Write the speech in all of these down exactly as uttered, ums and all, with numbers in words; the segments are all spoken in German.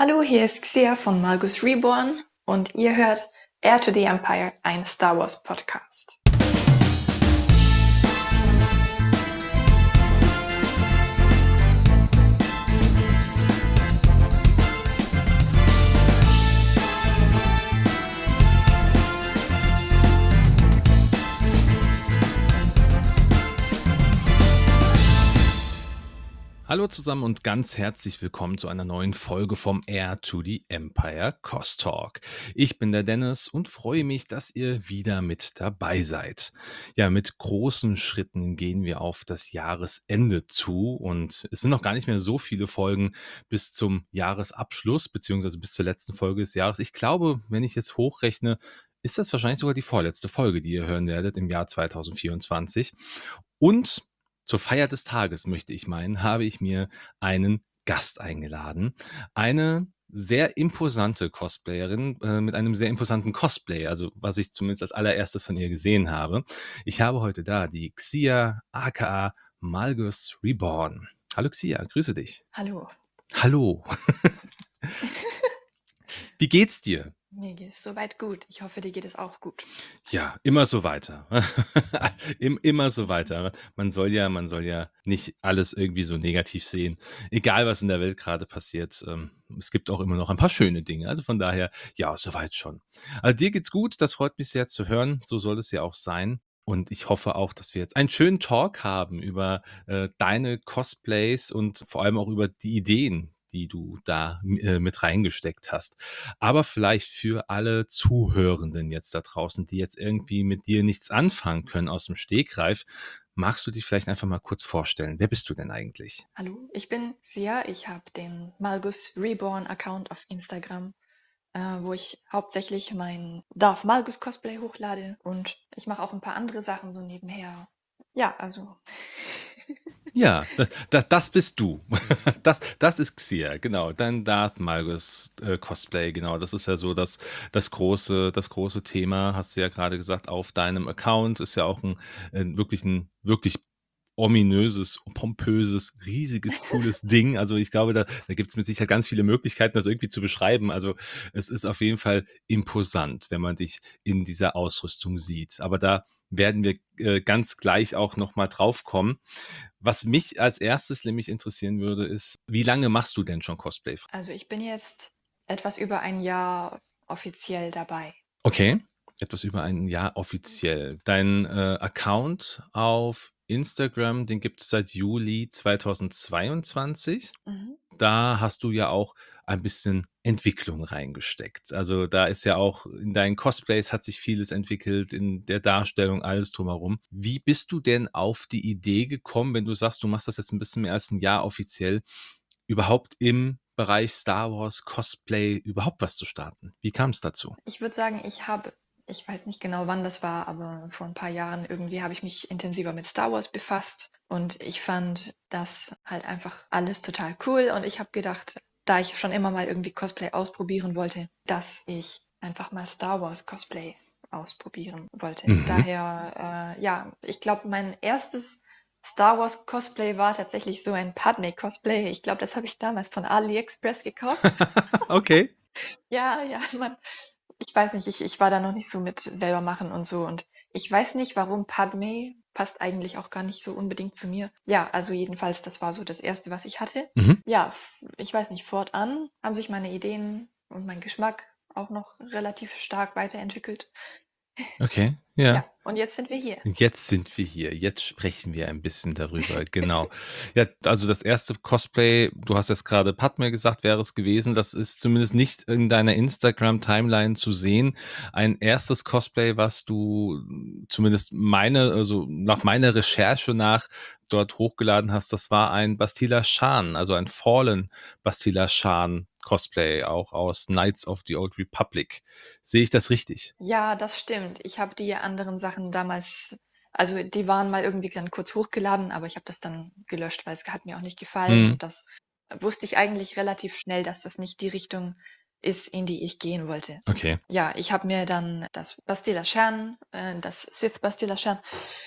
Hallo, hier ist Xia von Malgus Reborn und ihr hört Heir to the Empire, ein Star Wars Podcast. Hallo zusammen und ganz herzlich willkommen zu einer neuen Folge vom Heir to the Empire Cost Talk. Ich bin der Dennis und freue mich, dass ihr wieder mit dabei seid. Ja, mit großen Schritten gehen wir auf das Jahresende zu und es sind noch gar nicht mehr so viele Folgen bis zum Jahresabschluss beziehungsweise bis zur letzten Folge des Jahres. Ich glaube, wenn ich jetzt hochrechne, ist das wahrscheinlich sogar die vorletzte Folge, die ihr hören werdet im Jahr zwanzig vierundzwanzig. Und zur Feier des Tages, möchte ich meinen, habe ich mir einen Gast eingeladen. Eine sehr imposante Cosplayerin äh, mit einem sehr imposanten Cosplay, also was ich zumindest als allererstes von ihr gesehen habe. Ich habe heute da die Xia aka Malgus Reborn. Hallo Xia, grüße dich. Hallo, Hallo, wie geht's dir? mir geht es soweit gut. Ich hoffe, dir geht es auch gut. Ja, immer so weiter. Im immer so weiter. Man soll ja man soll ja nicht alles irgendwie so negativ sehen. Egal, was in der Welt gerade passiert, ähm, es gibt auch immer noch ein paar schöne Dinge. Also von daher, ja, soweit schon. Also, dir geht's gut, das freut mich sehr zu hören. So soll es ja auch sein. Und ich hoffe auch, dass wir jetzt einen schönen Talk haben über, äh, deine Cosplays und vor allem auch über die Ideen, die du da, m äh, mit reingesteckt hast. Aber vielleicht für alle Zuhörenden jetzt da draußen, die jetzt irgendwie mit dir nichts anfangen können aus dem Stegreif, magst du dich vielleicht einfach mal kurz vorstellen? Wer bist du denn eigentlich? Hallo, ich bin Sia. Ich habe den Malgus Reborn Account auf Instagram, äh, wo ich hauptsächlich mein Darth Malgus Cosplay hochlade und ich mache auch ein paar andere Sachen so nebenher. Ja, also Ja, da da das bist du. Das das ist Xia, genau, dein Darth Malgus, äh, Cosplay, genau. Das ist ja so das das große das große Thema, hast du ja gerade gesagt, auf deinem Account. Ist ja auch ein äh, wirklich ein wirklich ominöses, pompöses, riesiges, cooles Ding. Also, ich glaube, da da gibt's mit Sicherheit ganz viele Möglichkeiten, das irgendwie zu beschreiben. Also, es ist auf jeden Fall imposant, wenn man dich in dieser Ausrüstung sieht. Aber da werden wir, äh, ganz gleich auch noch mal drauf kommen. Was mich als erstes nämlich interessieren würde, ist, wie lange machst du denn schon Cosplay? also ich bin jetzt etwas über ein Jahr offiziell dabei. Okay, etwas über ein Jahr offiziell. Dein, äh, Account auf Instagram, den gibt es seit Juli zweitausendzweiundzwanzig. Mhm. Da hast du ja auch ein bisschen Entwicklung reingesteckt. Also, da ist ja auch in deinen Cosplays hat sich vieles entwickelt, in der Darstellung, alles drumherum. Wie bist du denn auf die Idee gekommen, wenn du sagst, du machst das jetzt ein bisschen mehr als ein Jahr offiziell, überhaupt im Bereich Star Wars Cosplay überhaupt was zu starten? Wie kam es dazu? Ich würde sagen, ich habe, ich weiß nicht genau, wann das war, aber vor ein paar Jahren irgendwie habe ich mich intensiver mit Star Wars befasst und ich fand das halt einfach alles total cool und ich habe gedacht, da ich schon immer mal irgendwie Cosplay ausprobieren wollte, dass ich einfach mal Star Wars Cosplay ausprobieren wollte. Mhm. Daher, äh, ja, ich glaube, mein erstes Star Wars Cosplay war tatsächlich so ein Padme Cosplay. Ich glaube, das habe ich damals von AliExpress gekauft. Okay. Ja, ja, man, ich weiß nicht, ich, ich war da noch nicht so mit selber machen und so. Und ich weiß nicht, warum Padme passt eigentlich auch gar nicht so unbedingt zu mir. Ja, also jedenfalls, das war so das Erste, was ich hatte. Mhm. Ja, f- ich weiß nicht, fortan haben sich meine Ideen und mein Geschmack auch noch relativ stark weiterentwickelt. Okay, ja. Ja, und jetzt sind wir hier. Jetzt sind wir hier. Jetzt sprechen wir ein bisschen darüber, genau. Ja, also das erste Cosplay, du hast jetzt gerade Padme gesagt, wäre es gewesen. Das ist zumindest nicht in deiner Instagram-Timeline zu sehen. Ein erstes Cosplay, was du mm, zumindest meine also nach meiner Recherche nach dort hochgeladen hast, das war ein Bastila Shan, also ein Fallen Bastila Shan Cosplay, auch aus Knights of the Old Republic. Sehe ich das richtig? Ja, das stimmt. Ich habe die anderen Sachen damals, also die waren mal irgendwie dann kurz hochgeladen, aber ich habe das dann gelöscht, weil es hat mir auch nicht gefallen Mhm. und das wusste ich eigentlich relativ schnell, dass das nicht die Richtung ist, in die ich gehen wollte. Okay. Ja, ich habe mir dann das Bastilla Shan, äh, das Sith Bastilla Shan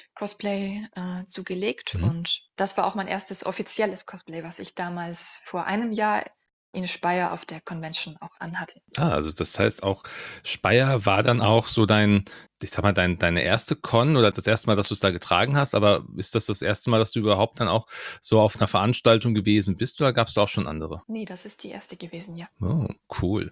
Cosplay äh, zugelegt Mhm. und das war auch mein erstes offizielles Cosplay, was ich damals vor einem Jahr in Speyer auf der Convention auch anhatte. Ah, also das heißt auch, Speyer war dann auch so dein, ich sag mal, dein, deine erste Con oder das erste Mal, dass du es da getragen hast, aber ist das das erste Mal, dass du überhaupt dann auch so auf einer Veranstaltung gewesen bist oder gab es da auch schon andere? Nee, das ist die erste gewesen, ja. Oh, cool.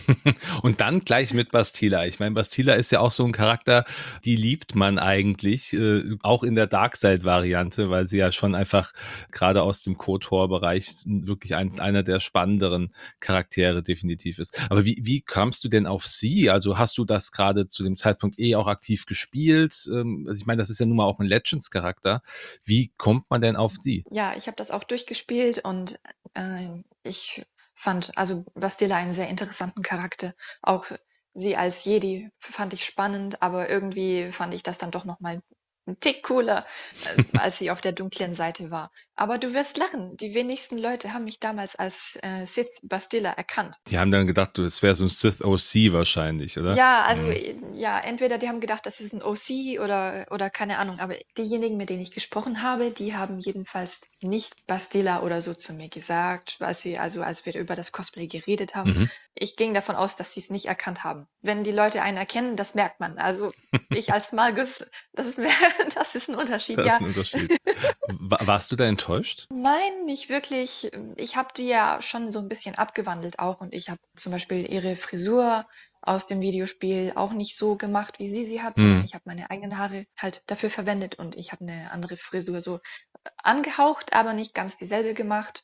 Und dann gleich mit Bastila. Ich meine, Bastila ist ja auch so ein Charakter, die liebt man eigentlich, äh, auch in der Darkseid-Variante, weil sie ja schon einfach gerade aus dem KOTOR-Bereich wirklich ein, einer der spannenderen Charaktere definitiv ist. Aber wie, wie kamst du denn auf sie? Also hast du das gerade zu dem Zeitpunkt eh auch aktiv gespielt? Ähm, also ich meine, das ist ja nun mal auch ein Legends-Charakter. Wie kommt man denn auf sie? Ja, ich habe das auch durchgespielt und ähm, ich fand also Bastila einen sehr interessanten Charakter. Auch sie als Jedi fand ich spannend, aber irgendwie fand ich das dann doch noch mal ein Tick cooler, äh, als sie auf der dunklen Seite war. Aber du wirst lachen, die wenigsten Leute haben mich damals als äh, Sith Bastila erkannt. Die haben dann gedacht, du, es wäre so ein Sith O C wahrscheinlich, oder? Ja, also Mhm. äh, ja, entweder die haben gedacht, das ist ein O C oder oder keine Ahnung, aber diejenigen, mit denen ich gesprochen habe, die haben jedenfalls nicht Bastila oder so zu mir gesagt, als sie also als wir über das Cosplay geredet haben. Mhm. Ich ging davon aus, dass sie es nicht erkannt haben. Wenn die Leute einen erkennen, das merkt man. Also ich als Malgus, das ist, das ist ein Unterschied, Das ist ja. ein Unterschied. Wa warst du da enttäuscht? Nein, nicht wirklich. Ich habe die ja schon so ein bisschen abgewandelt auch und ich habe zum Beispiel ihre Frisur aus dem Videospiel auch nicht so gemacht, wie sie sie hat, sondern Mhm. ich habe meine eigenen Haare halt dafür verwendet und ich habe eine andere Frisur so äh, angehaucht, aber nicht ganz dieselbe gemacht.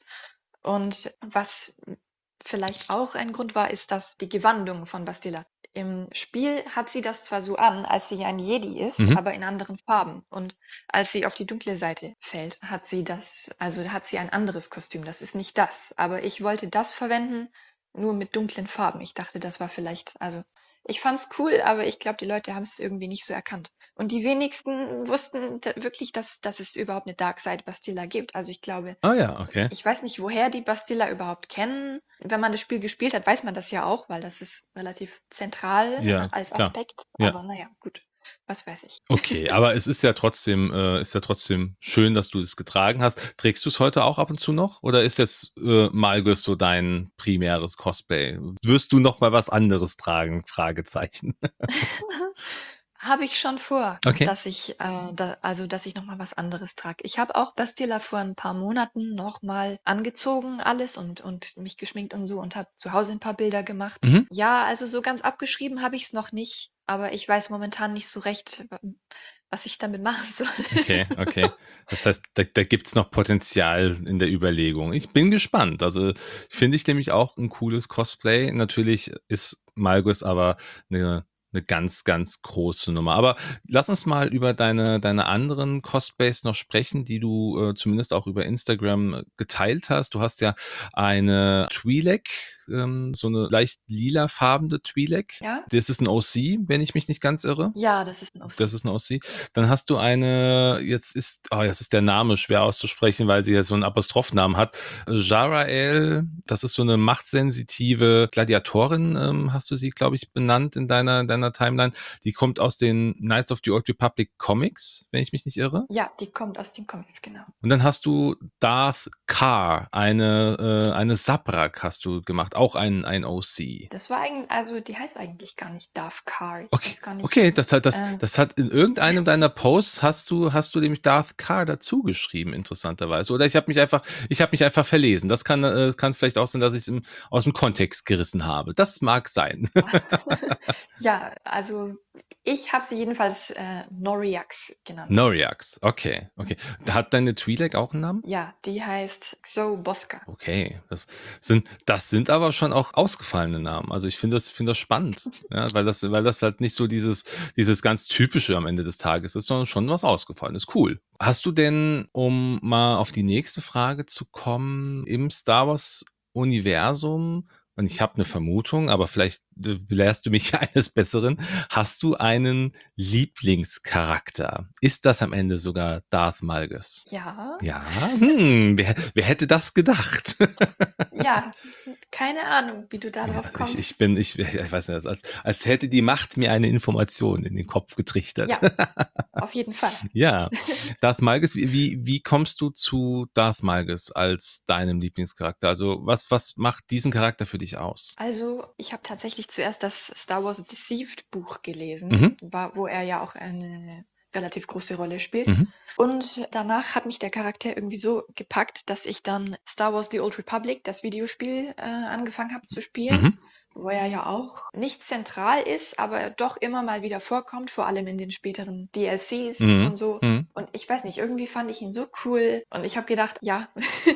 Und was vielleicht auch ein Grund war, ist, dass die Gewandung von Bastilla. Im Spiel hat sie das zwar so an, als sie ein Jedi ist, Mhm. aber in anderen Farben. Und als sie auf die dunkle Seite fällt, hat sie das, also hat sie ein anderes Kostüm. Das ist nicht das. Aber ich wollte das verwenden, nur mit dunklen Farben. Ich dachte, das war vielleicht, also ich fand's cool, aber ich glaube, die Leute haben es irgendwie nicht so erkannt. Und die wenigsten wussten da- wirklich, dass, dass es überhaupt eine Dark Side Bastilla gibt. Also ich glaube, Ah ja, okay. ich weiß nicht, woher die Bastilla überhaupt kennen. Wenn man das Spiel gespielt hat, weiß man das ja auch, weil das ist relativ zentral Ja, als klar. Aspekt. Ja. Aber naja, gut, was weiß ich. Okay, aber es ist ja trotzdem äh, ist ja trotzdem schön, dass du es getragen hast. Trägst du es heute auch ab und zu noch oder ist jetzt, äh, Malgus so dein primäres Cosplay? Wirst du noch mal was anderes tragen? Fragezeichen. Habe ich schon vor, Okay. dass ich, äh, da, also dass ich noch mal was anderes trage. Ich habe auch Bastilla vor ein paar Monaten noch mal angezogen alles und und mich geschminkt und so und habe zu Hause ein paar Bilder gemacht. Mhm. Ja, also so ganz abgeschrieben habe ich es noch nicht, aber ich weiß momentan nicht so recht, wa- was ich damit machen soll. Okay, okay. Das heißt, da da gibt's noch Potenzial in der Überlegung. Ich bin gespannt. Also, finde ich nämlich auch ein cooles Cosplay. Natürlich ist Malgus aber eine 'ne ganz, ganz große Nummer. Aber lass uns mal über deine deine anderen Cosplays noch sprechen, die du, äh, zumindest auch über Instagram, äh, geteilt hast. Du hast ja eine Twi'lek, ähm, so eine leicht lilafarbene Twi'lek. Ja? Das ist ein O C, wenn ich mich nicht ganz irre? Ja, das ist ein Das O C. ist 'ne O C. Dann hast du eine, jetzt ist oh, jetzt ist der Name schwer auszusprechen, weil sie ja so 'n Apostrophennamen hat. Jarael, das ist so 'ne machtsensitive Gladiatorin, ähm, hast du sie, glaube ich, benannt in deiner deiner Timeline. Die kommt aus den Knights of the Old Republic Comics, wenn ich mich nicht irre. Ja, die kommt aus den Comics, genau. Und dann hast du Darth Carr, eine äh, eine Sabrak hast du gemacht, auch ein ein O C. Das war eigentlich, also die heißt eigentlich gar nicht Darth Car. Ich Okay, weiß gar nicht. okay, das hat das Äh, das hat in irgendeinem deiner Posts hast du hast du nämlich Darth Carr dazu geschrieben, interessanterweise. Oder ich habe mich einfach ich habe mich einfach verlesen. Das kann äh, kann vielleicht auch sein, dass ich's im aus dem Kontext gerissen habe. Das mag sein. ja, also ich habe sie jedenfalls äh, Noriax genannt. Noriax, okay, okay. Hat deine Twi'lek auch einen Namen? Ja, die heißt Xo Boska. Okay, das sind das sind aber schon auch ausgefallene Namen. Also, ich finde das finde das spannend, ja, weil das weil das halt nicht so dieses dieses ganz Typische am Ende des Tages ist, sondern schon was Ausgefallenes. Cool. Hast du denn, um mal auf die nächste Frage zu kommen, im Star Wars Universum, und ich habe eine Vermutung, aber vielleicht du belehrst du mich ja eines Besseren. Hast du einen Lieblingscharakter? Ist das am Ende sogar Darth Malgus? Ja, Ja, hm, wer, wer hätte das gedacht? ja, keine Ahnung, wie du Ja, darauf also ich, ich kommst. bin, ich, ich weiß nicht, als, als hätte die Macht mir eine Information in den Kopf getrichtert. Ja, auf jeden Fall. Ja, Darth Malgus, wie, wie, wie kommst du zu Darth Malgus als deinem Lieblingscharakter? Also was, was macht diesen Charakter für dich aus? Also, ich habe tatsächlich zuerst das Star Wars Deceived Buch gelesen, Mhm, war, wo er ja auch eine relativ große Rolle spielt. mhm, Und danach hat mich der Charakter irgendwie so gepackt, dass ich dann Star Wars The Old Republic, das Videospiel, äh, angefangen habe zu spielen, mhm, wo er ja auch nicht zentral ist, aber doch immer mal wieder vorkommt, vor allem in den späteren D L Cs mhm, und so. mhm. Und ich weiß nicht, irgendwie fand ich ihn so cool. Und ich habe gedacht, ja,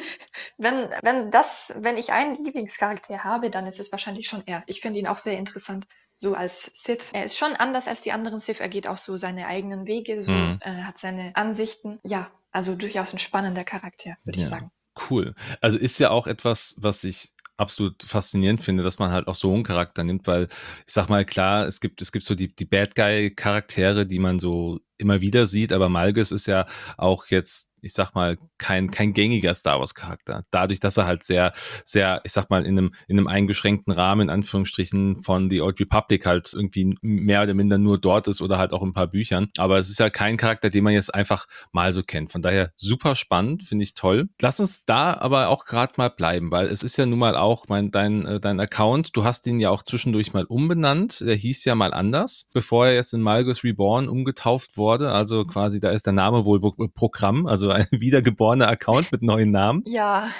wenn, wenn das, wenn ich einen Lieblingscharakter habe, dann ist es wahrscheinlich schon er. Ich finde ihn auch sehr interessant. So als Sith. Er ist schon anders als die anderen Sith. Er geht auch so seine eigenen Wege, so Mhm. äh, hat seine Ansichten. Ja, also durchaus ein spannender Charakter, würde ich Ja, sagen. cool. Also ist ja auch etwas, was ich absolut faszinierend finde, dass man halt auch so einen Charakter nimmt, weil ich sag mal, klar, es gibt, es gibt so die, die Bad Guy-Charaktere, die man so immer wieder sieht, aber Malgus ist ja auch jetzt, ich sag mal, kein, kein gängiger Star Wars-Charakter. Dadurch, dass er halt sehr, sehr, ich sag mal, in einem, in einem eingeschränkten Rahmen, in Anführungsstrichen, von The Old Republic halt irgendwie mehr oder minder nur dort ist oder halt auch in ein paar Büchern. Aber es ist ja kein Charakter, den man jetzt einfach mal so kennt. Von daher super spannend, finde ich toll. Lass uns da aber auch gerade mal bleiben, weil es ist ja nun mal auch mein, dein, äh, dein Account. Du hast ihn ja auch zwischendurch mal umbenannt. Der hieß ja mal anders, bevor er jetzt in Malgus Reborn umgetauft wurde. Also quasi, da ist der Name wohl Programm, also ein wiedergeborener Account mit neuen Namen. Ja,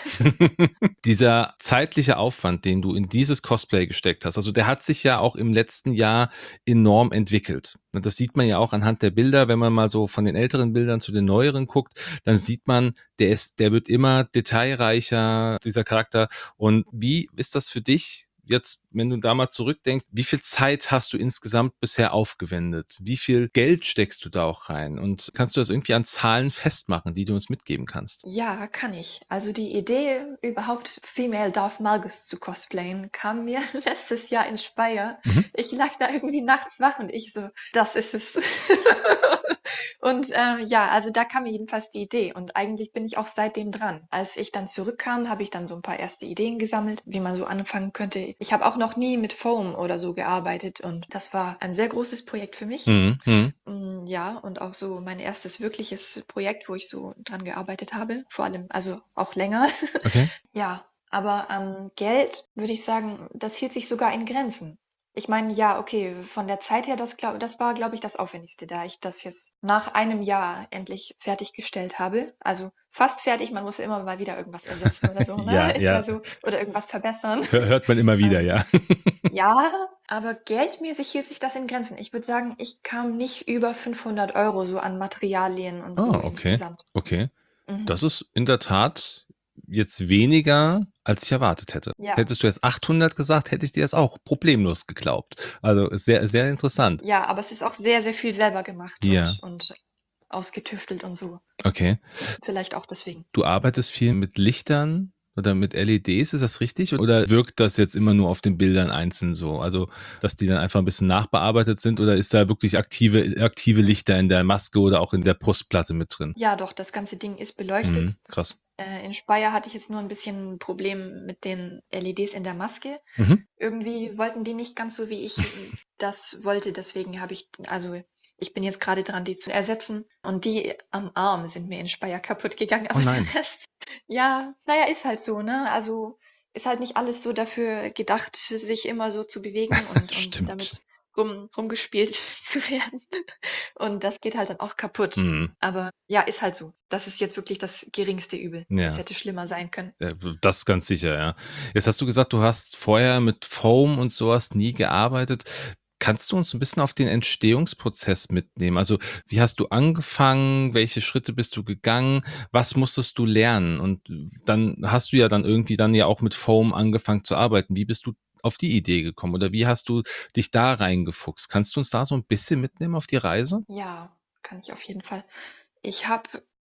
Dieser zeitliche Aufwand, den du in dieses Cosplay gesteckt hast, also der hat sich ja auch im letzten Jahr enorm entwickelt. Das sieht man ja auch anhand der Bilder, wenn man mal so von den älteren Bildern zu den neueren guckt, dann sieht man, der ist, der wird immer detailreicher, dieser Charakter. Und wie ist das für dich? Jetzt, wenn du da mal zurückdenkst, wie viel Zeit hast du insgesamt bisher aufgewendet? Wie viel Geld steckst du da auch rein? Und kannst du das irgendwie an Zahlen festmachen, die du uns mitgeben kannst? ja, kann ich. Also die Idee, überhaupt Female Darth Malgus zu cosplayen, kam mir letztes Jahr in Speyer. Mhm. Ich lag da irgendwie nachts wach und ich so, das ist es. Und äh, ja, also da kam mir jedenfalls die Idee und eigentlich bin ich auch seitdem dran. Als ich dann zurückkam, habe ich dann so ein paar erste Ideen gesammelt, wie man so anfangen könnte. Ich habe auch noch nie mit Foam oder so gearbeitet und das war ein sehr großes Projekt für mich. Mhm. Mhm. Mm, Ja, und auch so mein erstes wirkliches Projekt, wo ich so dran gearbeitet habe, vor allem, also auch länger. Okay. Ja, aber an Geld würde ich sagen, das hielt sich sogar in Grenzen. Ich meine, ja, okay, von der Zeit her, das, glaub, das war, glaube ich, das Aufwendigste, da ich das jetzt nach einem Jahr endlich fertiggestellt habe. Also fast fertig, man muss ja immer mal wieder irgendwas ersetzen oder so, Ja, ne? Ist ja ja. so, oder irgendwas verbessern. Hör- Hört man immer wieder, Ähm, ja. ja, aber geldmäßig hielt sich das in Grenzen. Ich würde sagen, ich kam nicht über fünfhundert Euro so an Materialien und Ah, so okay. insgesamt. Okay. Mhm. Das ist in der Tat jetzt weniger, als ich erwartet hätte. Ja. Hättest du jetzt achthundert gesagt, hätte ich dir das auch problemlos geglaubt. Also ist sehr, sehr interessant. Ja, aber es ist auch sehr, sehr viel selber gemacht Ja, und, und ausgetüftelt und so. okay. Vielleicht auch deswegen. Du arbeitest viel mit Lichtern oder mit L E Ds, ist das richtig? Oder wirkt das jetzt immer nur auf den Bildern einzeln so? Also, dass die dann einfach ein bisschen nachbearbeitet sind oder ist da wirklich aktive, aktive Lichter in der Maske oder auch in der Brustplatte mit drin? Ja, doch, das ganze Ding ist Mhm, beleuchtet. krass. Äh, in Speyer hatte ich jetzt nur ein bisschen ein Problem mit den L E Ds in der Maske. Mhm. Irgendwie wollten die nicht ganz so, wie ich das wollte. Deswegen habe ich, also ich bin jetzt gerade dran, die zu ersetzen. Und die am Arm sind mir in Speyer kaputt gegangen. Oh Aber der nein. Rest, ja, naja, ist halt so, ne? Also ist halt nicht alles so dafür gedacht, sich immer so zu bewegen und, und damit Stimmt. rum, rumgespielt zu werden. Und das geht halt dann auch kaputt. Mhm. Aber ja, ist halt so. Das ist jetzt wirklich das geringste Übel. Es Ja. hätte schlimmer sein können. Ja, das ganz sicher, ja. Jetzt hast du gesagt, du hast vorher mit Foam und sowas nie gearbeitet. Kannst du uns ein bisschen auf den Entstehungsprozess mitnehmen? Also, wie hast du angefangen? Welche Schritte bist du gegangen? Was musstest du lernen? Und dann hast du ja dann irgendwie dann ja auch mit Foam angefangen zu arbeiten. Wie bist du auf die Idee gekommen oder wie hast du dich da reingefuchst? Kannst du uns da so ein bisschen mitnehmen auf die Reise? Ja, kann ich auf jeden Fall. Ich habe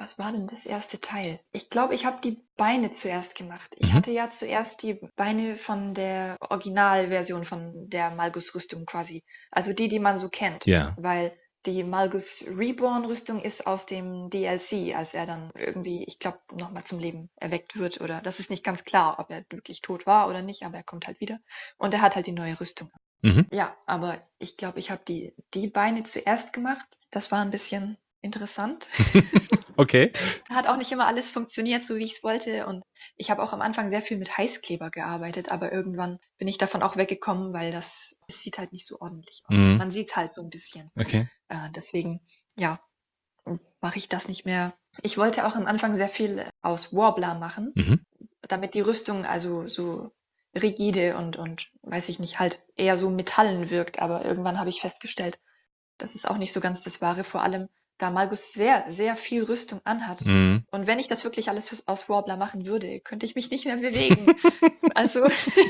Was war denn das erste Teil? Ich glaube, ich habe die Beine zuerst gemacht. Ich Mhm. hatte ja zuerst die Beine von der Originalversion von der Malgus-Rüstung quasi. Also die, die man so kennt. Ja. Weil die Malgus Reborn-Rüstung ist aus dem D L C, als er dann irgendwie, ich glaube, nochmal zum Leben erweckt wird. Oder das ist nicht ganz klar, ob er wirklich tot war oder nicht, aber er kommt halt wieder. Und er hat halt die neue Rüstung. Mhm. Ja, aber ich glaube, ich habe die, die Beine zuerst gemacht. Das war ein bisschen interessant. Okay. Hat auch nicht immer alles funktioniert, so wie ich es wollte. Und ich habe auch am Anfang sehr viel mit Heißkleber gearbeitet, aber irgendwann bin ich davon auch weggekommen, weil das, es sieht halt nicht so ordentlich aus. Mhm. Man sieht halt so ein bisschen. Okay. Äh, deswegen, ja, mache ich das nicht mehr. Ich wollte auch am Anfang sehr viel aus Warbler machen, Mhm. damit die Rüstung also so rigide und, und, weiß ich nicht, halt eher so metallen wirkt. Aber irgendwann habe ich festgestellt, das ist auch nicht so ganz das Wahre, vor allem da Malgus sehr, sehr viel Rüstung anhat. Mhm. Und wenn ich das wirklich alles aus Warbler machen würde, könnte ich mich nicht mehr bewegen. Also,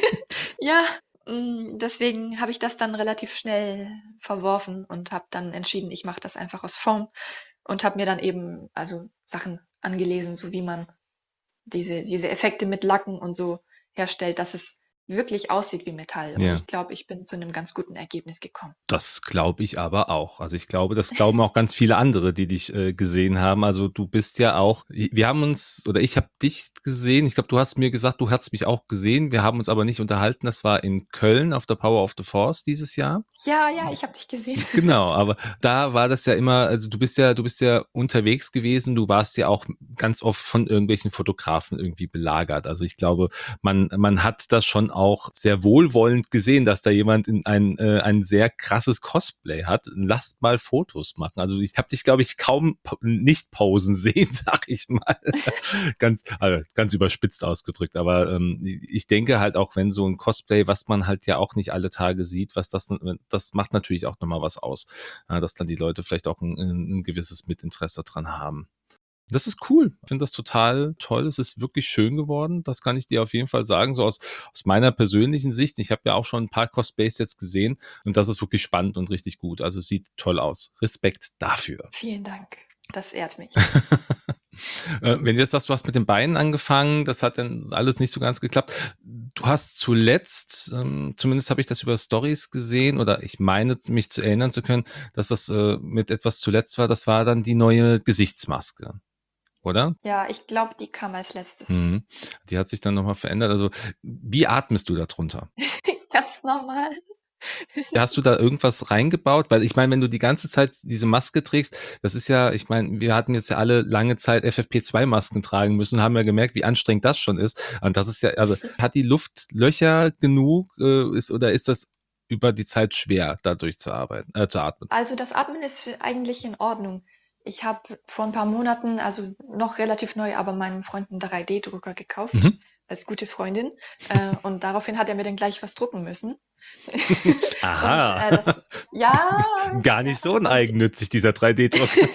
ja, mm, deswegen habe ich das dann relativ schnell verworfen und habe dann entschieden, ich mache das einfach aus Foam und habe mir dann eben also Sachen angelesen, so wie man diese, diese Effekte mit Lacken und so herstellt, dass es wirklich aussieht wie Metall. Und Ja. ich glaube, ich bin zu einem ganz guten Ergebnis gekommen. Das glaube ich aber auch. Also ich glaube, das glauben auch ganz viele andere, die dich äh, gesehen haben. Also du bist ja auch, wir haben uns, oder ich habe dich gesehen, ich glaube, du hast mir gesagt, du hast mich auch gesehen. Wir haben uns aber nicht unterhalten. Das war in Köln auf der Power of the Force dieses Jahr. Ja, ja, ich habe dich gesehen. Genau, aber da war das ja immer, also du bist ja, du bist ja unterwegs gewesen, du warst ja auch ganz oft von irgendwelchen Fotografen irgendwie belagert. Also ich glaube, man, man hat das schon auch sehr wohlwollend gesehen, dass da jemand in ein, äh, ein sehr krasses Cosplay hat. Lasst mal Fotos machen. Also ich habe dich, glaube ich, kaum po- nicht posen sehen, sag ich mal. ganz, also ganz überspitzt ausgedrückt. Aber ähm, ich denke halt auch, wenn so ein Cosplay, was man halt ja auch nicht alle Tage sieht, was das, das macht natürlich auch nochmal was aus, ja, dass dann die Leute vielleicht auch ein, ein gewisses Mitinteresse dran haben. Das ist cool. Ich finde das total toll. Es ist wirklich schön geworden. Das kann ich dir auf jeden Fall sagen, so aus, aus meiner persönlichen Sicht. Ich habe ja auch schon ein paar Cosplays jetzt gesehen und das ist wirklich spannend und richtig gut. Also es sieht toll aus. Respekt dafür. Vielen Dank. Das ehrt mich. Äh, Wenn du jetzt sagst, du hast mit den Beinen angefangen, das hat dann alles nicht so ganz geklappt. Du hast zuletzt, ähm, zumindest habe ich das über Stories gesehen oder ich meine mich zu erinnern zu können, dass das äh, mit etwas zuletzt war, das war dann die neue Gesichtsmaske, oder? Ja, ich glaube, die kam als letztes. Mhm. Die hat sich dann nochmal verändert. Also wie atmest du darunter? Ganz normal. Hast du da irgendwas reingebaut? Weil ich meine, wenn du die ganze Zeit diese Maske trägst, das ist ja, ich meine, wir hatten jetzt ja alle lange Zeit F F P zwei Masken tragen müssen, haben ja gemerkt, wie anstrengend das schon ist. Und das ist ja, also hat die Luft Löcher genug, äh, ist, oder ist das über die Zeit schwer, da durchzuarbeiten, äh, zu atmen? Also das Atmen ist eigentlich in Ordnung. Ich habe vor ein paar Monaten, also noch relativ neu, aber meinem Freund einen drei D-Drucker gekauft, Mhm. als gute Freundin. Äh, und daraufhin hat er mir dann gleich was drucken müssen. Und Aha. äh, das, ja, Gar ja, nicht so und uneigennützig, dieser drei D-Druck.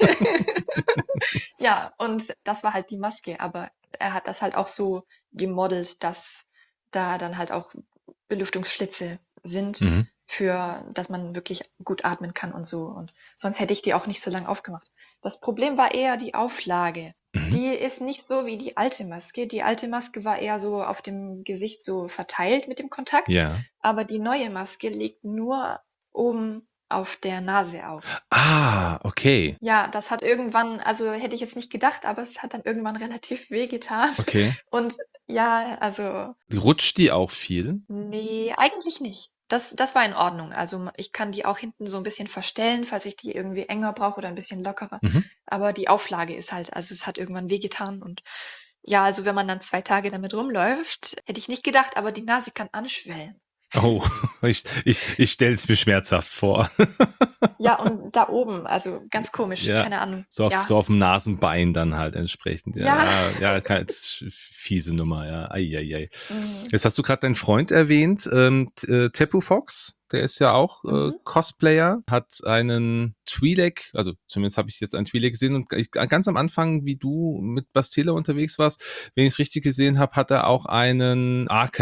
ja, und das war halt die Maske, aber er hat das halt auch so gemodelt, dass da dann halt auch Belüftungsschlitze sind, Mhm. für dass man wirklich gut atmen kann und so. Und sonst hätte ich die auch nicht so lange aufgemacht. Das Problem war eher die Auflage. Mhm. Die ist nicht so wie die alte Maske. Die alte Maske war eher so auf dem Gesicht so verteilt mit dem Kontakt, Ja. aber die neue Maske liegt nur oben auf der Nase auf. Ah, okay. Ja, das hat irgendwann, also hätte ich jetzt nicht gedacht, aber es hat dann irgendwann relativ wehgetan. Okay. Und ja, also Rutscht die auch viel? nee, eigentlich nicht. Das, das war in Ordnung. Also ich kann die auch hinten so ein bisschen verstellen, falls ich die irgendwie enger brauche oder ein bisschen lockerer. Mhm. Aber die Auflage ist halt, also es hat irgendwann wehgetan. Und ja, also wenn man dann zwei Tage damit rumläuft, hätte ich nicht gedacht, aber die Nase kann anschwellen. Oh, ich, ich, ich stelle es mir schmerzhaft vor. Ja, und da oben, also ganz komisch, Ja, keine Ahnung. so auf, Ja. so auf dem Nasenbein dann halt entsprechend. Ja, Ja. ja, ja, keine fiese Nummer, ja. Ei, ei, ei. Mhm. Jetzt hast du gerade deinen Freund erwähnt, ähm, T- äh, Tepu Fox, der ist ja auch äh, Mhm. Cosplayer, hat einen Twi'lek, also zumindest habe ich jetzt einen Twi'lek gesehen und ich, ganz am Anfang, wie du mit Bastila unterwegs warst, wenn ich es richtig gesehen habe, hat er auch einen Arkan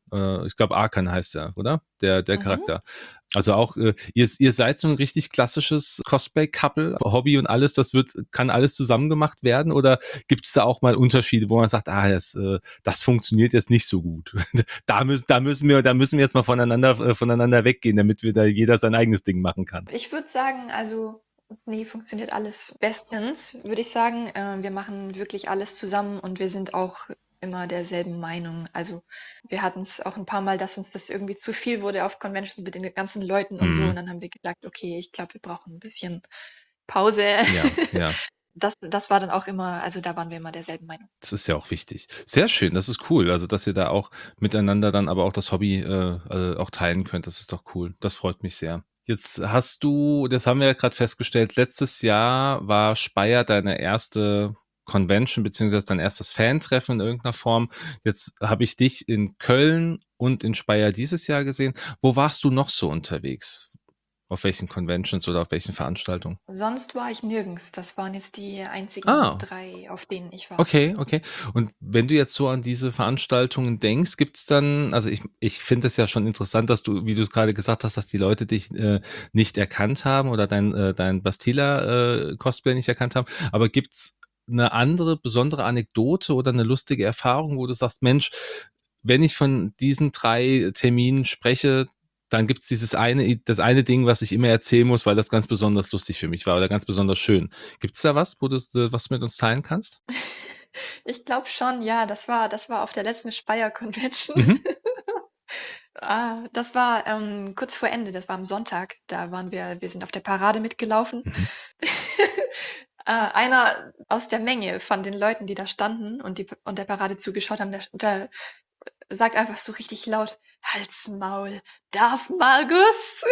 Äh, ich glaube, Arkan heißt er, oder? Der, der Mhm. Charakter. Also auch, äh, ihr, ihr seid so ein richtig klassisches Cosplay-Couple, Hobby und alles, das wird, kann alles zusammen gemacht werden? Oder gibt es da auch mal Unterschiede, wo man sagt, ah, das, äh, das funktioniert jetzt nicht so gut. Da müssen, da müssen wir, da müssen wir jetzt mal voneinander, äh, voneinander weggehen, damit wir da jeder sein eigenes Ding machen kann. Ich würde sagen, also, nee, funktioniert alles bestens, würde ich sagen. Äh, wir machen wirklich alles zusammen und wir sind auch immer derselben Meinung. Also wir hatten es auch ein paar Mal, dass uns das irgendwie zu viel wurde auf Conventions mit den ganzen Leuten und so. Und Mhm. dann haben wir gesagt, okay, ich glaube, wir brauchen ein bisschen Pause. Ja, ja. Das, das war dann auch immer, also da waren wir immer derselben Meinung. Das ist ja auch wichtig. Sehr schön, das ist cool. Also, dass ihr da auch miteinander dann aber auch das Hobby äh, äh, auch teilen könnt. Das ist doch cool. Das freut mich sehr. Jetzt hast du, das haben wir ja gerade festgestellt, letztes Jahr war Speyer deine erste Convention beziehungsweise dein erstes Fan-Treffen in irgendeiner Form. Jetzt habe ich dich in Köln und in Speyer dieses Jahr gesehen. Wo warst du noch so unterwegs? Auf welchen Conventions oder auf welchen Veranstaltungen? Sonst war ich nirgends. Das waren jetzt die einzigen Ah, drei, auf denen ich war. okay, okay. Und wenn du jetzt so an diese Veranstaltungen denkst, gibt's dann, also ich, ich finde es ja schon interessant, dass du, wie du es gerade gesagt hast, dass die Leute dich äh, nicht erkannt haben oder dein, äh, dein Bastila-Cosplay nicht erkannt haben. Aber gibt's eine andere besondere Anekdote oder eine lustige Erfahrung, wo du sagst, Mensch, wenn ich von diesen drei Terminen spreche, dann gibt's dieses eine, das eine Ding, was ich immer erzählen muss, weil das ganz besonders lustig für mich war oder ganz besonders schön. Gibt's da was, wo du äh, was mit uns teilen kannst? Ich glaube schon, ja, das war, das war auf der letzten Speyer Convention. Mhm. Ah, das war ähm, kurz vor Ende, das war am Sonntag. Da waren wir, wir sind auf der Parade mitgelaufen. Mhm. äh, einer aus der Menge von den Leuten, die da standen und, die, und der Parade zugeschaut haben, der, der sagt einfach so richtig laut, Halt's Maul, Darth Malgus.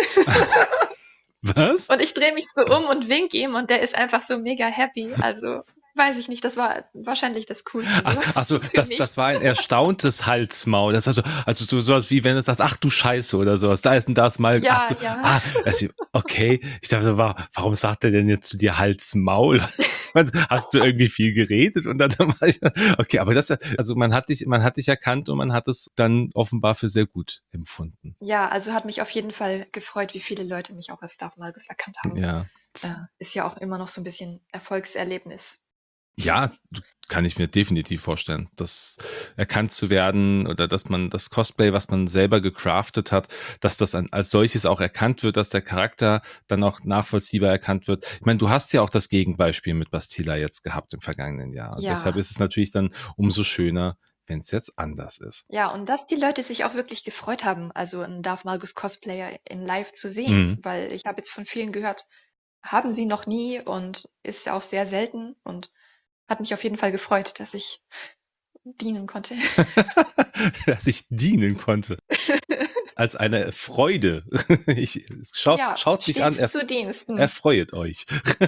Was? Und ich drehe mich so um und wink ihm und der ist einfach so mega happy. Also weiß ich nicht, das war wahrscheinlich das Coolste Ach, so ach so, für das, mich. das war ein erstauntes Halsmaul. Das also, also so sowas wie wenn du sagst, ach du Scheiße oder sowas. Da ist ein das mal. Ach Ja, so, ja. ah, also, okay. Ich dachte, wa- warum sagt er denn jetzt zu dir Halsmaul? Hast du irgendwie viel geredet? Und dann war ich, okay, aber das, also man hat dich, man hat dich erkannt und man hat es dann offenbar für sehr gut empfunden. Ja, also hat mich auf jeden Fall gefreut, wie viele Leute mich auch als Darth Malgus erkannt haben. Ja. Äh, ist ja auch immer noch so ein bisschen Erfolgserlebnis. Ja, kann ich mir definitiv vorstellen, das erkannt zu werden oder dass man das Cosplay, was man selber gecraftet hat, dass das an, als solches auch erkannt wird, dass der Charakter dann auch nachvollziehbar erkannt wird. Ich meine, du hast ja auch das Gegenbeispiel mit Bastila jetzt gehabt im vergangenen Jahr. Und deshalb Ja, ist es natürlich dann umso schöner, wenn es jetzt anders ist. ja, und dass die Leute sich auch wirklich gefreut haben, also einen Darth Malgus Cosplayer in live zu sehen, Mhm. weil ich habe jetzt von vielen gehört, haben sie noch nie und ist ja auch sehr selten und hat mich auf jeden Fall gefreut, dass ich dienen konnte. Dass ich dienen konnte. Als eine Freude. Ich, schaut, Ja, schaut mich an, stets er, zu Diensten. erfreuet euch.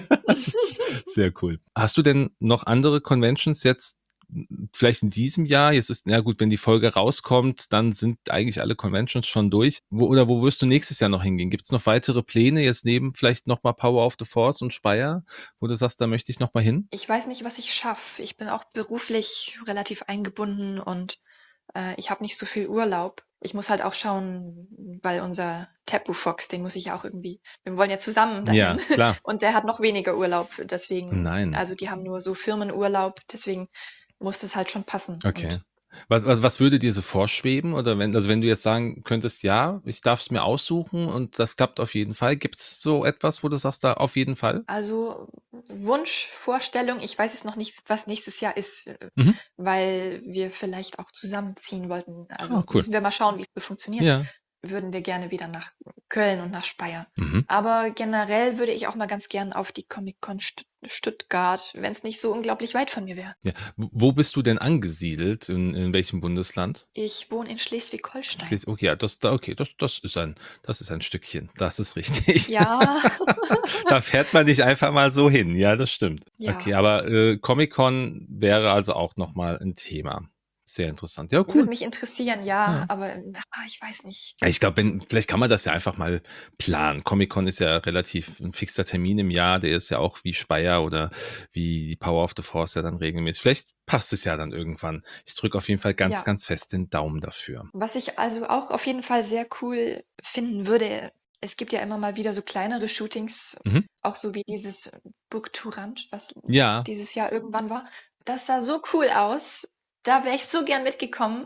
Sehr cool. Hast du denn noch andere Conventions jetzt, m, vielleicht in diesem Jahr? Jetzt ist, ja gut, wenn die Folge rauskommt, dann sind eigentlich alle Conventions schon durch. Wo, oder wo wirst du nächstes Jahr noch hingehen? Gibt es noch weitere Pläne jetzt neben vielleicht nochmal Power of the Force und Speyer, wo du sagst, da möchte ich nochmal hin? Ich weiß nicht, was ich schaffe. Ich bin auch beruflich relativ eingebunden und äh, ich habe nicht so viel Urlaub. Ich muss halt auch schauen, weil unser Tapu Fox, den muss ich ja auch irgendwie, wir wollen ja zusammen dahin Ja, klar. und der hat noch weniger Urlaub. Deswegen, Nein. also die haben nur so Firmenurlaub, deswegen muss das halt schon passen. Okay. Und Was, was, was würde dir so vorschweben? Oder wenn, also wenn du jetzt sagen könntest, ja, ich darf es mir aussuchen und das klappt auf jeden Fall. Gibt es so etwas, wo du sagst, da auf jeden Fall? also Wunschvorstellung, ich weiß jetzt noch nicht, was nächstes Jahr ist, äh, Mhm. weil wir vielleicht auch zusammenziehen wollten. Ah, Also cool. müssen wir mal schauen, wie es so funktioniert. Ja. Würden wir gerne wieder nach Köln und nach Speyer. Mhm. Aber generell würde ich auch mal ganz gern auf die Comic-Con Stutt Stuttgart, wenn es nicht so unglaublich weit von mir wäre. Ja. W- Wo bist du denn angesiedelt? In, in welchem Bundesland? Ich wohne in Schleswig-Holstein. Schleswig, okay, ja, das, da- okay, das, das ist ein, das ist ein Stückchen. Das ist richtig. Ja, Da fährt man nicht einfach mal so hin. Ja, das stimmt. Okay, ja. aber äh, Comic-Con wäre also auch nochmal ein Thema. Sehr interessant. Ja, Würde cool. mich interessieren, ja, Ja. aber, ah, ich weiß nicht. Ich glaube, wenn vielleicht kann man das ja einfach mal planen. Comic-Con ist ja relativ 'n fixer Termin im Jahr, der ist ja auch wie Speyer oder wie die Power of the Force ja dann regelmäßig. Vielleicht passt es ja dann irgendwann. Ich drücke auf jeden Fall ganz, Ja. ganz fest den Daumen dafür. Was ich also auch auf jeden Fall sehr cool finden würde, es gibt ja immer mal wieder so kleinere Shootings, Mhm. auch so wie dieses Bukturand, was Ja. dieses Jahr irgendwann war. Das sah so cool aus. Da wäre ich so gern mitgekommen.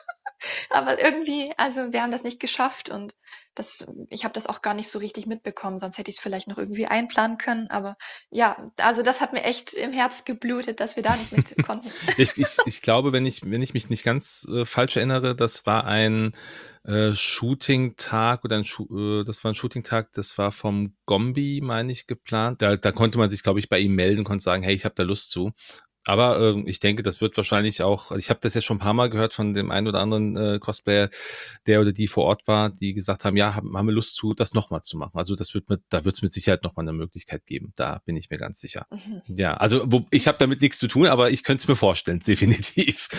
Aber irgendwie, also wir haben das nicht geschafft und das, ich habe das auch gar nicht so richtig mitbekommen, sonst hätte ich es vielleicht noch irgendwie einplanen können. Aber ja, also das hat mir echt im Herz geblutet, dass wir da nicht mit konnten. Ich ich ich glaube, wenn ich wenn ich mich nicht ganz, äh, falsch erinnere, das war ein, äh, Shooting-Tag oder ein Shoo äh, das war ein Shooting-Tag, das war vom Gombi, meine ich, geplant. Da da konnte man sich, glaube ich, bei ihm melden, konnte sagen: „Hey, ich habe da Lust zu.“ Aber, ähm, ich denke, das wird wahrscheinlich auch ich habe das jetzt schon ein paar Mal gehört von dem einen oder anderen, äh, Cosplayer, der oder die vor Ort war, die gesagt haben: „Ja, haben haben wir Lust zu, das noch mal zu machen.“ Also, das wird mit da wird es mit Sicherheit noch mal 'ne Möglichkeit geben. Da bin ich mir ganz sicher. Mhm. Ja, also wo ich habe damit nichts zu tun, aber ich könnte es mir vorstellen, definitiv.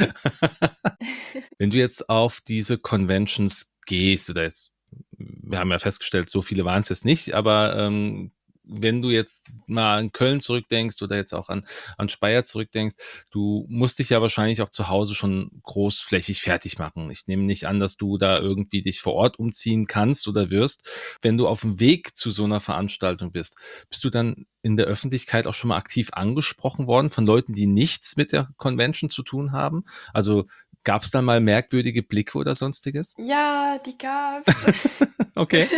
Wenn du jetzt auf diese Conventions gehst oder jetzt wir haben ja festgestellt, so viele waren es jetzt nicht, aber, ähm, wenn du jetzt mal an Köln zurückdenkst oder jetzt auch an an Speyer zurückdenkst, du musst dich ja wahrscheinlich auch zu Hause schon großflächig fertig machen. Ich nehme nicht an, dass du da irgendwie dich vor Ort umziehen kannst oder wirst. Wenn du auf dem Weg zu so einer Veranstaltung bist, bist du dann in der Öffentlichkeit auch schon mal aktiv angesprochen worden von Leuten, die nichts mit der Convention zu tun haben? Also, gab es da mal merkwürdige Blicke oder Sonstiges? Ja, die gab's. Okay.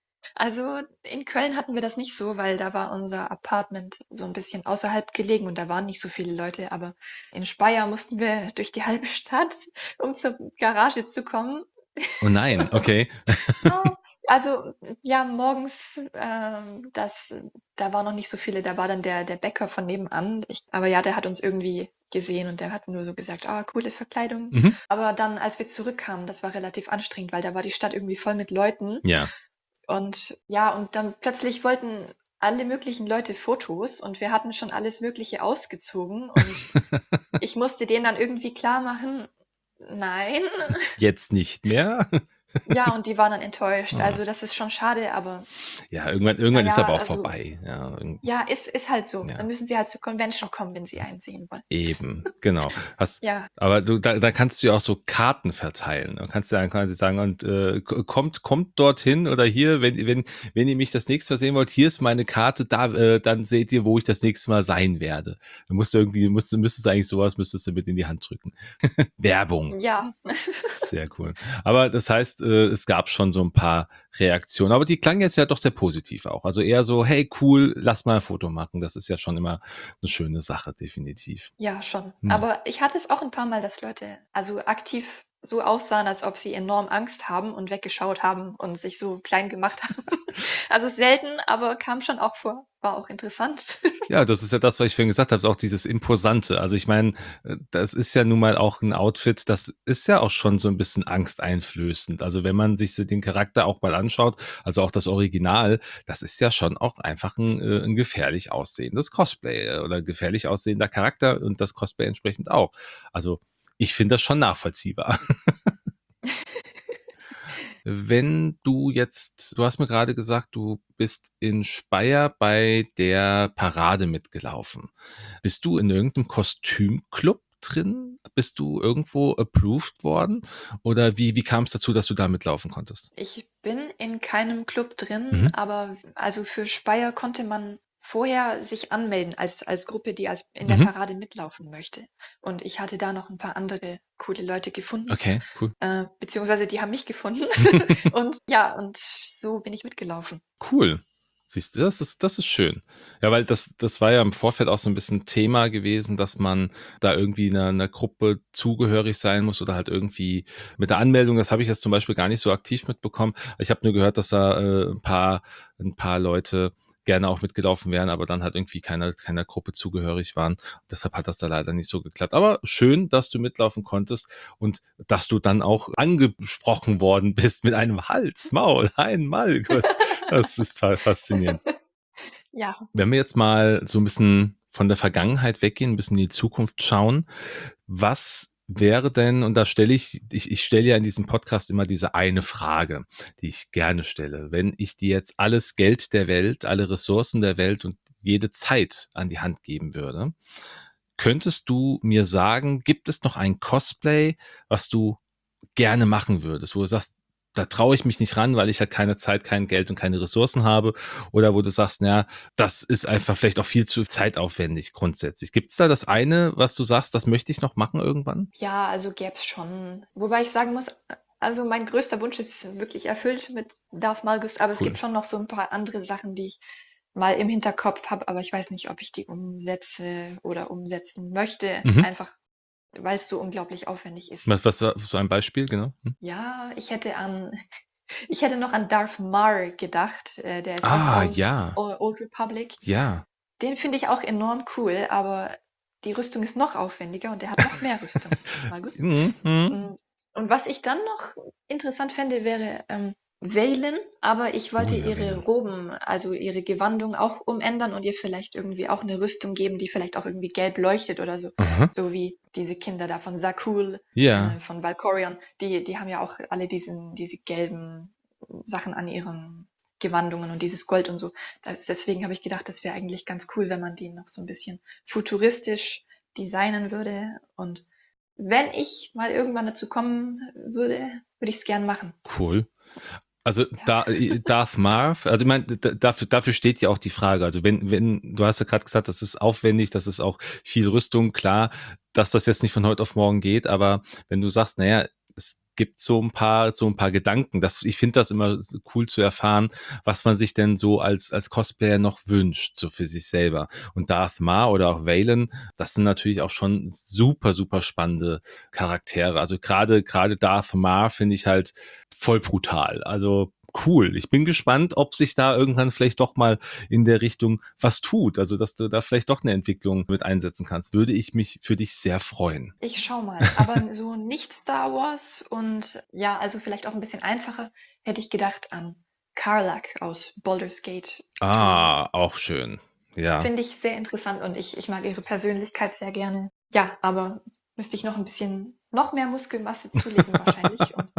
Also, in Köln hatten wir das nicht so, weil da war unser Apartment so ein bisschen außerhalb gelegen und da waren nicht so viele Leute, aber in Speyer mussten wir durch die halbe Stadt, um zur Garage zu kommen. Oh nein, okay. Ja, also, ja, morgens, ähm, das da waren noch nicht so viele, da war dann der der Bäcker von nebenan. Ich aber ja, der hat uns irgendwie gesehen und der hat nur so gesagt: „Ah, coole Verkleidung.“ Mhm. Aber dann, als wir zurückkamen, das war relativ anstrengend, weil da war die Stadt irgendwie voll mit Leuten. Ja. Und ja, und dann plötzlich wollten alle möglichen Leute Fotos und wir hatten schon alles Mögliche ausgezogen und ich musste denen dann irgendwie klar machen: „Nein.“ Jetzt nicht mehr? Ja, und die waren dann enttäuscht. Ah. Also, das ist schon schade, aber Ja, irgendwann na irgendwann ist ja, aber auch also vorbei. Ja, irgend ja, ist ist halt so. Dann ja, müssen sie halt zur Convention kommen, wenn sie einen sehen wollen. eben, genau. Hast Ja. aber du da da kannst du ja auch so Karten verteilen. Da kannst du ja quasi sagen: „Und, äh, ko kommt kommt dorthin oder hier, wenn wenn wenn ihr mich das nächste Mal sehen wollt, hier ist meine Karte, da äh, dann seht ihr, wo ich das nächste Mal sein werde.“ Da musst du irgendwie musst du müsstest du eigentlich sowas müsstest du mit in die Hand drücken. Werbung. Ja. Sehr cool. Aber das heißt, äh, es gab schon so ein paar Reaktionen, aber die klangen jetzt ja doch sehr positiv auch. Also eher so: „Hey, cool, lass mal ein Foto machen.“ Das ist ja schon immer eine schöne Sache, definitiv. Ja, schon. Mhm. Aber ich hatte es auch ein paar Mal, dass Leute also aktiv so aussahen, als ob sie enorm Angst haben und weggeschaut haben und sich so klein gemacht haben. Also selten, aber kam schon auch vor. War auch interessant. Ja, das ist ja das, was ich vorhin gesagt habe, auch dieses Imposante. Also, ich meine, äh, das ist ja nun mal auch ein Outfit, das ist ja auch schon so ein bisschen angsteinflößend. Also, wenn man sich so den Charakter auch mal anschaut, also auch das Original, das ist ja schon auch einfach ein äh 'n gefährlich aussehendes Cosplay, äh, oder gefährlich aussehender Charakter und das Cosplay entsprechend auch. Also, ich finde das schon nachvollziehbar. Wenn du jetzt du hast mir gerade gesagt, du bist in Speyer bei der Parade mitgelaufen. Bist du in irgendeinem Kostümclub drin? Bist du irgendwo approved worden? Oder wie wie kam es dazu, dass du da mitlaufen konntest? Ich bin in keinem Club drin, Mhm, aber also für Speyer konnte man vorher sich anmelden als als Gruppe, die als in der mhm. Parade mitlaufen möchte. Und ich hatte da noch ein paar andere coole Leute gefunden, Okay, cool. äh, beziehungsweise die haben mich gefunden. Und ja, und so bin ich mitgelaufen. Cool. Siehst du, das ist das ist schön. Ja, weil das das war ja im Vorfeld auch so ein bisschen Thema gewesen, dass man da irgendwie 'ner 'ner Gruppe zugehörig sein muss oder halt irgendwie mit der Anmeldung, das habe ich jetzt zum Beispiel gar nicht so aktiv mitbekommen. Ich habe nur gehört, dass da, äh, 'n paar 'n paar Leute gerne auch mitgelaufen wären, aber dann halt irgendwie keiner keiner Gruppe zugehörig waren. Deshalb hat das da leider nicht so geklappt. Aber schön, dass du mitlaufen konntest und dass du dann auch angesprochen worden bist mit einem Hals, Maul, ein Malgus. Das ist fa faszinierend. Ja. Wenn wir jetzt mal so ein bisschen von der Vergangenheit weggehen, ein bisschen in die Zukunft schauen, was wäre denn, und da stelle ich, ich, ich stelle ja in diesem Podcast immer diese eine Frage, die ich gerne stelle. Wenn ich dir jetzt alles Geld der Welt, alle Ressourcen der Welt und jede Zeit an die Hand geben würde, könntest du mir sagen, gibt es noch ein Cosplay, was du gerne machen würdest, wo du sagst, da traue ich mich nicht ran, weil ich halt keine Zeit, kein Geld und keine Ressourcen habe, oder wo du sagst, na, das ist einfach vielleicht auch viel zu zeitaufwendig grundsätzlich. Gibt es da das eine, was du sagst, das möchte ich noch machen irgendwann? Ja, also gäb's schon. Wobei ich sagen muss, also mein größter Wunsch ist wirklich erfüllt mit Darth Malgus, aber es Cool. gibt schon noch so ein paar andere Sachen, die ich mal im Hinterkopf habe, aber ich weiß nicht, ob ich die umsetze oder umsetzen möchte, Mhm. einfach weil es so unglaublich aufwendig ist. Was, was war so ein Beispiel, genau? Hm? Ja, ich hätte an ich hätte noch an Darth Maul gedacht, äh, der ist auch Ah, aus ja, O Old Republic. ja. Den finde ich auch enorm cool, aber die Rüstung ist noch aufwendiger und der hat noch mehr Rüstung als Malgus. Mhm. Mhm. Mm, Und was ich dann noch interessant fände, wäre ähm, Valen, aber ich Oh wollte ja, ihre Valen. Roben, also ihre Gewandung auch umändern und ihr vielleicht irgendwie auch eine Rüstung geben, die vielleicht auch irgendwie gelb leuchtet oder so. Aha. So wie diese Kinder da von Zakul, Ja, äh, von Valkorion. Die, die haben ja auch alle diesen, diese gelben Sachen an ihren Gewandungen und dieses Gold und so. Das, deswegen habe ich gedacht, das wäre eigentlich ganz cool, wenn man die noch so ein bisschen futuristisch designen würde. Und wenn ich mal irgendwann dazu kommen würde, würde ich es gern machen. cool. Also Ja. da, äh, Darth Marv, also ich meine, d- dafür, dafür steht ja auch die Frage. Also wenn, wenn, du hast ja gerade gesagt, das ist aufwendig, das ist auch viel Rüstung, klar, dass das jetzt nicht von heute auf morgen geht, aber wenn du sagst, naja, es gibt so ein paar, so ein paar Gedanken, das, ich finde das immer so cool zu erfahren, was man sich denn so als, als Cosplayer noch wünscht, so für sich selber. Und Darth Ma oder auch Valen, das sind natürlich auch schon super, super spannende Charaktere. Also gerade, gerade Darth Ma finde ich halt voll brutal. Also cool. Ich bin gespannt, ob sich da irgendwann vielleicht doch mal in der Richtung was tut. Also, dass du da vielleicht doch eine Entwicklung mit einsetzen kannst. Würde ich mich für dich sehr freuen. Ich schau mal. Aber so nicht Star Wars und ja, also vielleicht auch ein bisschen einfacher, hätte ich gedacht an Karlach aus Baldur's Gate drei. Ah, auch schön. Ja. Finde ich sehr interessant und ich, ich mag ihre Persönlichkeit sehr gerne. Ja, aber müsste ich noch ein bisschen, noch mehr Muskelmasse zulegen wahrscheinlich. Und,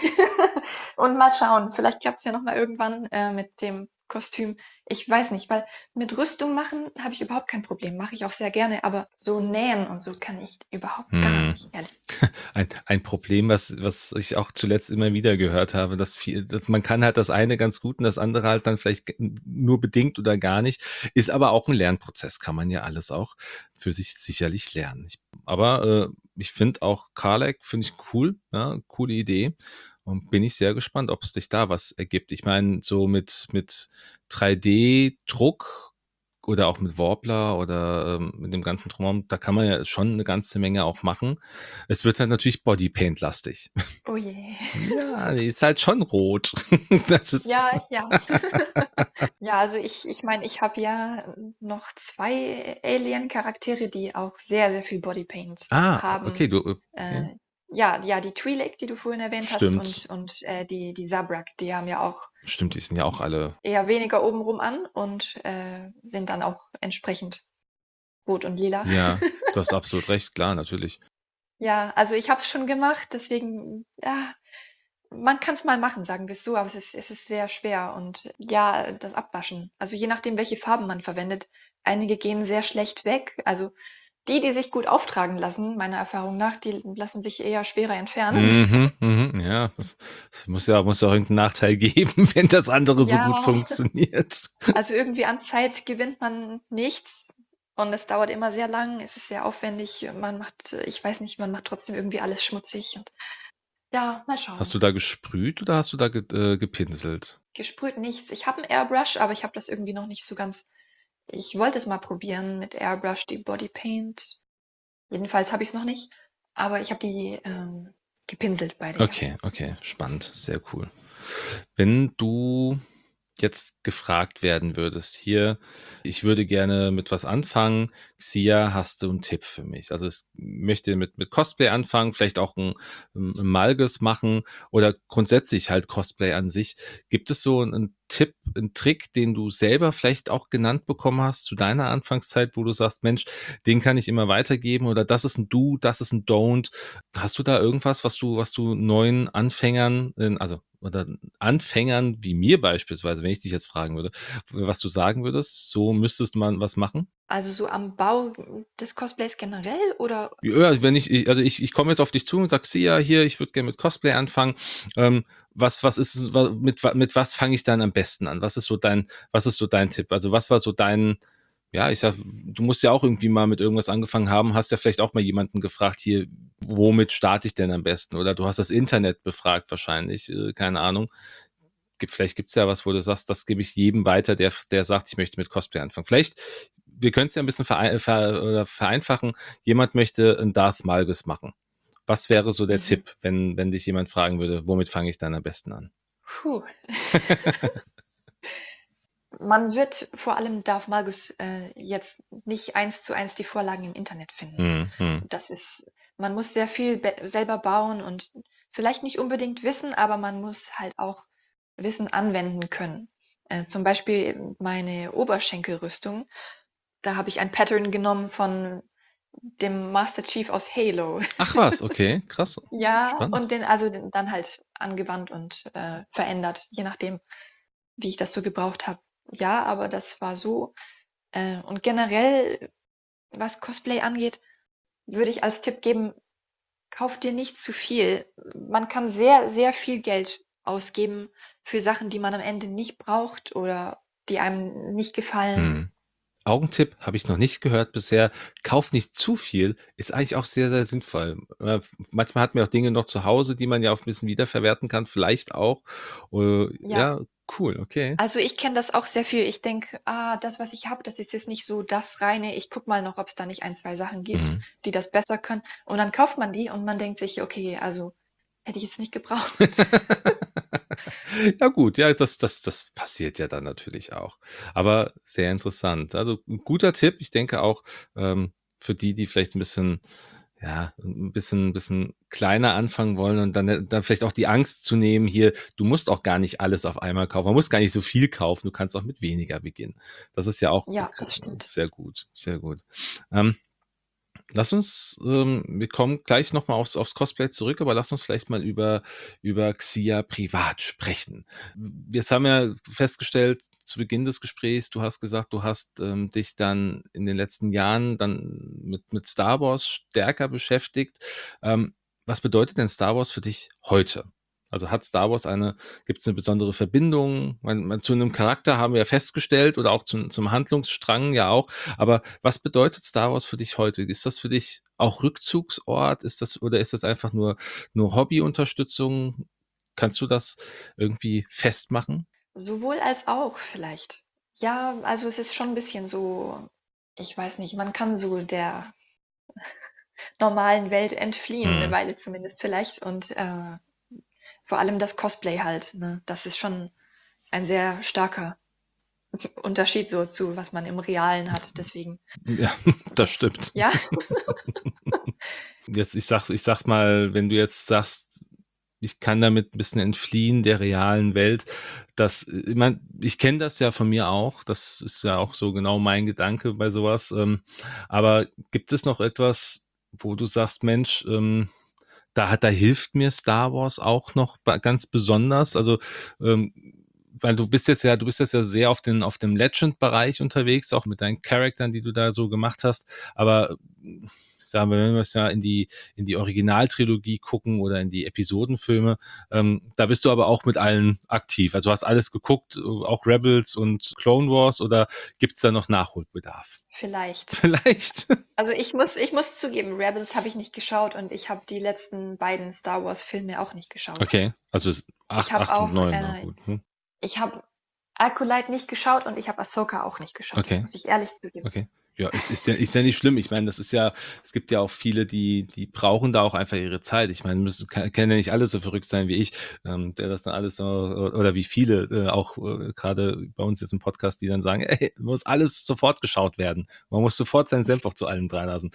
und mal schauen, vielleicht klappt es ja noch mal irgendwann äh, mit dem Kostüm. Ich weiß nicht, weil mit Rüstung machen habe ich überhaupt kein Problem. Mache ich auch sehr gerne, aber so nähen und so kann ich überhaupt gar Hm. nicht, ehrlich. Ein, ein Problem, was, was ich auch zuletzt immer wieder gehört habe, dass viel, dass man kann halt das eine ganz gut und das andere halt dann vielleicht g- nur bedingt oder gar nicht, ist aber auch ein Lernprozess, kann man ja alles auch für sich sicherlich lernen. Ich, aber äh, ich finde auch Karlek, finde ich cool, ja, coole Idee. Und bin ich sehr gespannt, ob es dich da was ergibt. Ich meine, so mit, mit drei D-Druck oder auch mit Warbler oder ähm, mit dem ganzen Drumherum, da kann man ja schon eine ganze Menge auch machen. Es wird halt natürlich Bodypaint-lastig. Oh je. Ja, die ist halt schon rot. Das ist. Ja, ja. Ja, also ich, ich meine, ich habe ja noch zwei Alien-Charaktere, die auch sehr, sehr viel Bodypaint Ah, okay, haben. du, okay. Äh, ja, ja, die Twi'lek, die du vorhin erwähnt hast, Stimmt. und, und äh, die, die Zabrak, die haben ja auch Stimmt, die sind ja auch alle. eher weniger obenrum an und äh, sind dann auch entsprechend rot und lila. Ja, du hast absolut recht, klar, natürlich. Ja, also ich habe es schon gemacht, deswegen, ja, man kann es mal machen, sagen wir es so, aber es ist, es ist sehr schwer. Und ja, das Abwaschen. Also je nachdem, welche Farben man verwendet, einige gehen sehr schlecht weg. Also die, die sich gut auftragen lassen, meiner Erfahrung nach, die lassen sich eher schwerer entfernen. Mhm, mhm, ja, es, es muss ja, muss ja auch irgendeinen Nachteil geben, wenn das andere so gut Ja, funktioniert. also irgendwie an Zeit gewinnt man nichts. Und es dauert immer sehr lang, es ist sehr aufwendig. Man macht, ich weiß nicht, man macht trotzdem irgendwie alles schmutzig. Und ja, mal Hast schauen. du da gesprüht oder hast du da ge äh, gepinselt? Gesprüht nichts. Ich habe 'n Airbrush, aber ich habe das irgendwie noch nicht so ganz. Ich wollte es mal probieren mit Airbrush, die Bodypaint. Jedenfalls habe ich es noch nicht, aber ich habe die, ähm, gepinselt beide, ja. Okay, okay, spannend, sehr cool. Wenn du jetzt gefragt werden würdest, hier, ich würde gerne mit was anfangen, Xia, hast du einen Tipp für mich? Also ich möchte mit, mit Cosplay anfangen, vielleicht auch ein, ein Malgus machen oder grundsätzlich halt Cosplay an sich. Gibt es so einen Tipp, 'n Trick, den du selber vielleicht auch genannt bekommen hast zu deiner Anfangszeit, wo du sagst: „Mensch, den kann ich immer weitergeben“ oder „das ist 'n Do, das ist 'n Don't.“ Hast du da irgendwas, was du was du neuen Anfängern, ähm, also oder Anfängern wie mir beispielsweise, wenn ich dich jetzt fragen würde, was du sagen würdest, so müsstest man was machen? Also so am Bau des Cosplays generell oder Ja, wenn ich i also ich ich komme jetzt auf dich zu und sage: „Xia, hier, ich würde gerne mit Cosplay anfangen. Ähm, was was ist wa mit wa mit was fange ich dann am besten an? Was ist so dein was ist so dein Tipp?“ Also, was war so dein ja, ich sage, du musst ja auch irgendwie mal mit irgendwas angefangen haben, hast ja vielleicht auch mal jemanden gefragt: „Hier, womit starte ich denn am besten?“ Oder du hast das Internet befragt wahrscheinlich, äh, keine Ahnung. Gibt vielleicht gibt's ja was, wo du sagst: „Das gebe ich jedem weiter, der f der sagt, ich möchte mit Cosplay anfangen.“ Vielleicht wir können's ja 'n bisschen verei ver oder vereinfachen. Jemand möchte 'n Darth Malgus machen. Was wäre so der Mhm. Tipp, wenn wenn dich jemand fragen würde: „Womit fange ich dann am besten an?“ Puh. Man wird vor allem Darth Malgus, äh, jetzt nicht eins zu eins die Vorlagen im Internet finden. Mhm, mhm. Das ist man muss sehr viel be selber bauen und vielleicht nicht unbedingt wissen, aber man muss halt auch Wissen anwenden können. Äh, zum Beispiel meine Oberschenkelrüstung, da habe ich ein Pattern genommen von dem Master Chief aus Halo. Ach was, okay, krass. Ja, Spannend. und den also den dann halt angewandt und, äh, verändert, je nachdem, wie ich das so gebraucht habe. Ja, aber das war so. Äh, und generell, was Cosplay angeht, würde ich als Tipp geben, kauf dir nicht zu viel. Man kann sehr, sehr viel Geld ausgeben für Sachen, die man am Ende nicht braucht oder die einem nicht gefallen. Mhm. Augentipp habe ich noch nicht gehört bisher. Kauf nicht zu viel, ist eigentlich auch sehr, sehr sinnvoll. Äh, f manchmal hat man auch Dinge noch zu Hause, die man ja auch 'n bisschen wiederverwerten kann, vielleicht auch. Äh, Ja. ja, cool, okay. Also, ich kenne das auch sehr viel. Ich denke: „Ah, das, was ich habe, das ist jetzt nicht so das Reine. Ich gucke mal noch, ob's da nicht ein, zwei Sachen gibt, Mhm. die das besser können.“ Und dann kauft man die und man denkt sich: „Okay, also, hätte ich jetzt nicht gebraucht.“ Ja gut, ja, das das das passiert ja dann natürlich auch. Aber sehr interessant. Also 'n guter Tipp. Ich denke auch, ähm, für die, die vielleicht 'n bisschen ja, 'n bisschen bisschen kleiner anfangen wollen und dann äh, dann vielleicht auch die Angst zu nehmen hier, du musst auch gar nicht alles auf einmal kaufen. Man muss gar nicht so viel kaufen, du kannst auch mit weniger beginnen. Das ist ja auch Ja, k das stimmt. sehr gut, sehr gut. Ähm, lass uns ähm, wir kommen gleich noch mal aufs aufs Cosplay zurück, aber lass uns vielleicht mal über über Xia privat sprechen. W jetzt haben wir festgestellt zu Beginn des Gesprächs, du hast gesagt, du hast, ähm, dich dann in den letzten Jahren dann mit mit Star Wars stärker beschäftigt. Ähm, was bedeutet denn Star Wars für dich heute? Also, hat Star Wars eine gibt's 'ne besondere Verbindung? Man man zu 'nem Charakter haben wir ja festgestellt oder auch zum zum Handlungsstrang ja auch. Aber was bedeutet Star Wars für dich heute? Ist das für dich auch Rückzugsort? Ist das oder ist das einfach nur nur Hobbyunterstützung? Kannst du das irgendwie festmachen? Sowohl als auch vielleicht. Ja, also, es ist schon 'n bisschen so ich weiß nicht, man kann so der normalen Welt entfliehen, 'ne Mhm. Weile zumindest vielleicht und, äh, vor allem das Cosplay halt, ne? Das ist schon ein sehr starker Unterschied so zu was man im Realen hat, deswegen Ja, das das stimmt. ja. Jetzt, ich sage ich sage es mal, wenn du jetzt sagst: „Ich kann damit 'n bisschen entfliehen der realen Welt“, das ich meine, ich kenne das ja von mir auch. Das ist ja auch so genau mein Gedanke bei so was. Ähm, aber gibt es noch etwas, wo du sagst: „Mensch, ähm, da hat da hilft mir Star Wars auch noch ba ganz besonders?“ Also, ähm, weil du bist jetzt ja du bist jetzt ja sehr auf den auf dem Legend-Bereich unterwegs, auch mit deinen Charakteren, die du da so gemacht hast. Aber, sagen wir, wenn wir jetzt mal in die in die Originaltrilogie gucken oder in die Episodenfilme, ähm, da bist du aber auch mit allen aktiv. Also, hast alles geguckt, auch Rebels und Clone Wars oder gibt's da noch Nachholbedarf? Vielleicht. Vielleicht. Also, ich muss ich muss zugeben, Rebels habe ich nicht geschaut und ich habe die letzten beiden Star-Wars-Filme auch nicht geschaut. Okay, also es Ich acht habe acht und auch, neun, na äh gut, hm. ich habe Acolyte nicht geschaut und ich habe Ahsoka auch nicht geschaut, Okay. muss ich ehrlich zugeben. Okay. Ja, es ist ja ist ja nicht schlimm. Ich meine, das ist ja es gibt ja auch viele, die die brauchen da auch einfach ihre Zeit. Ich meine, müssen ka können ja nicht alle so verrückt sein wie ich, ähm, der das dann alles so oder wie viele, äh, auch, äh, grade bei uns jetzt im Podcast, die dann sagen: „Ey, muss alles sofort geschaut werden. Man muss sofort seinen Senf auch zu allem dreilassen."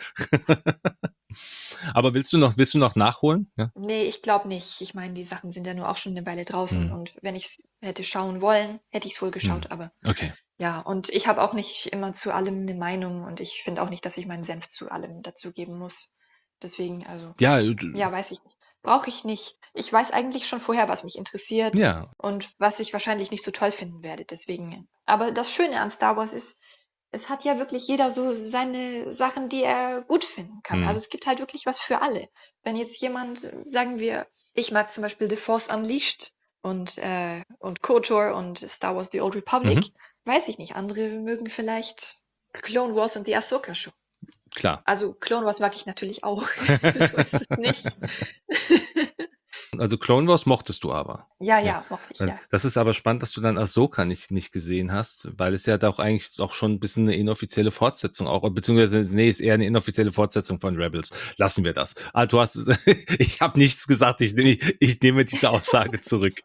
Aber willst du noch willst du noch nachholen? Ja? Ne, ich glaube nicht. Ich meine, die Sachen sind ja nur auch schon 'ne Weile draußen Mhm. und wenn ich's hätte schauen wollen, hätte ich's wohl Mhm. geschaut, aber Okay. ja, und ich habe auch nicht immer zu allem 'ne Meinung und ich finde auch nicht, dass ich meinen Senf zu allem dazugeben muss. Deswegen, also, Ja, äh, d ja, weiß ich nicht. Brauche ich nicht. Ich weiß eigentlich schon vorher, was mich interessiert ja. und was ich wahrscheinlich nicht so toll finden werde, deswegen aber das Schöne an Star Wars ist, es hat ja wirklich jeder so seine Sachen, die er gut finden kann. Also, Mhm. es gibt halt wirklich was für alle. Wenn jetzt jemand, äh, sagen wir, ich mag zum Beispiel The Force Unleashed und, äh und KOTOR und Star Wars: The Old Republic, Mhm. weiß ich nicht. Andere mögen vielleicht Clone Wars und die Ahsoka Show. Klar. Also, Clone Wars mag ich natürlich auch. So ist es nicht. Also, Clone Wars mochtest du aber? Ja, Ja. ja, mochte ich, Äh, ja. das ist aber spannend, dass du dann Ahsoka nicht nicht gesehen hast, weil es ja doch eigentlich auch schon 'n bisschen 'ne inoffizielle Fortsetzung auch beziehungsweise ne, ist eher 'ne inoffizielle Fortsetzung von Rebels. Lassen wir das. Ah, du hast ich habe nichts gesagt. Ich nehme ich nehme diese Aussage zurück.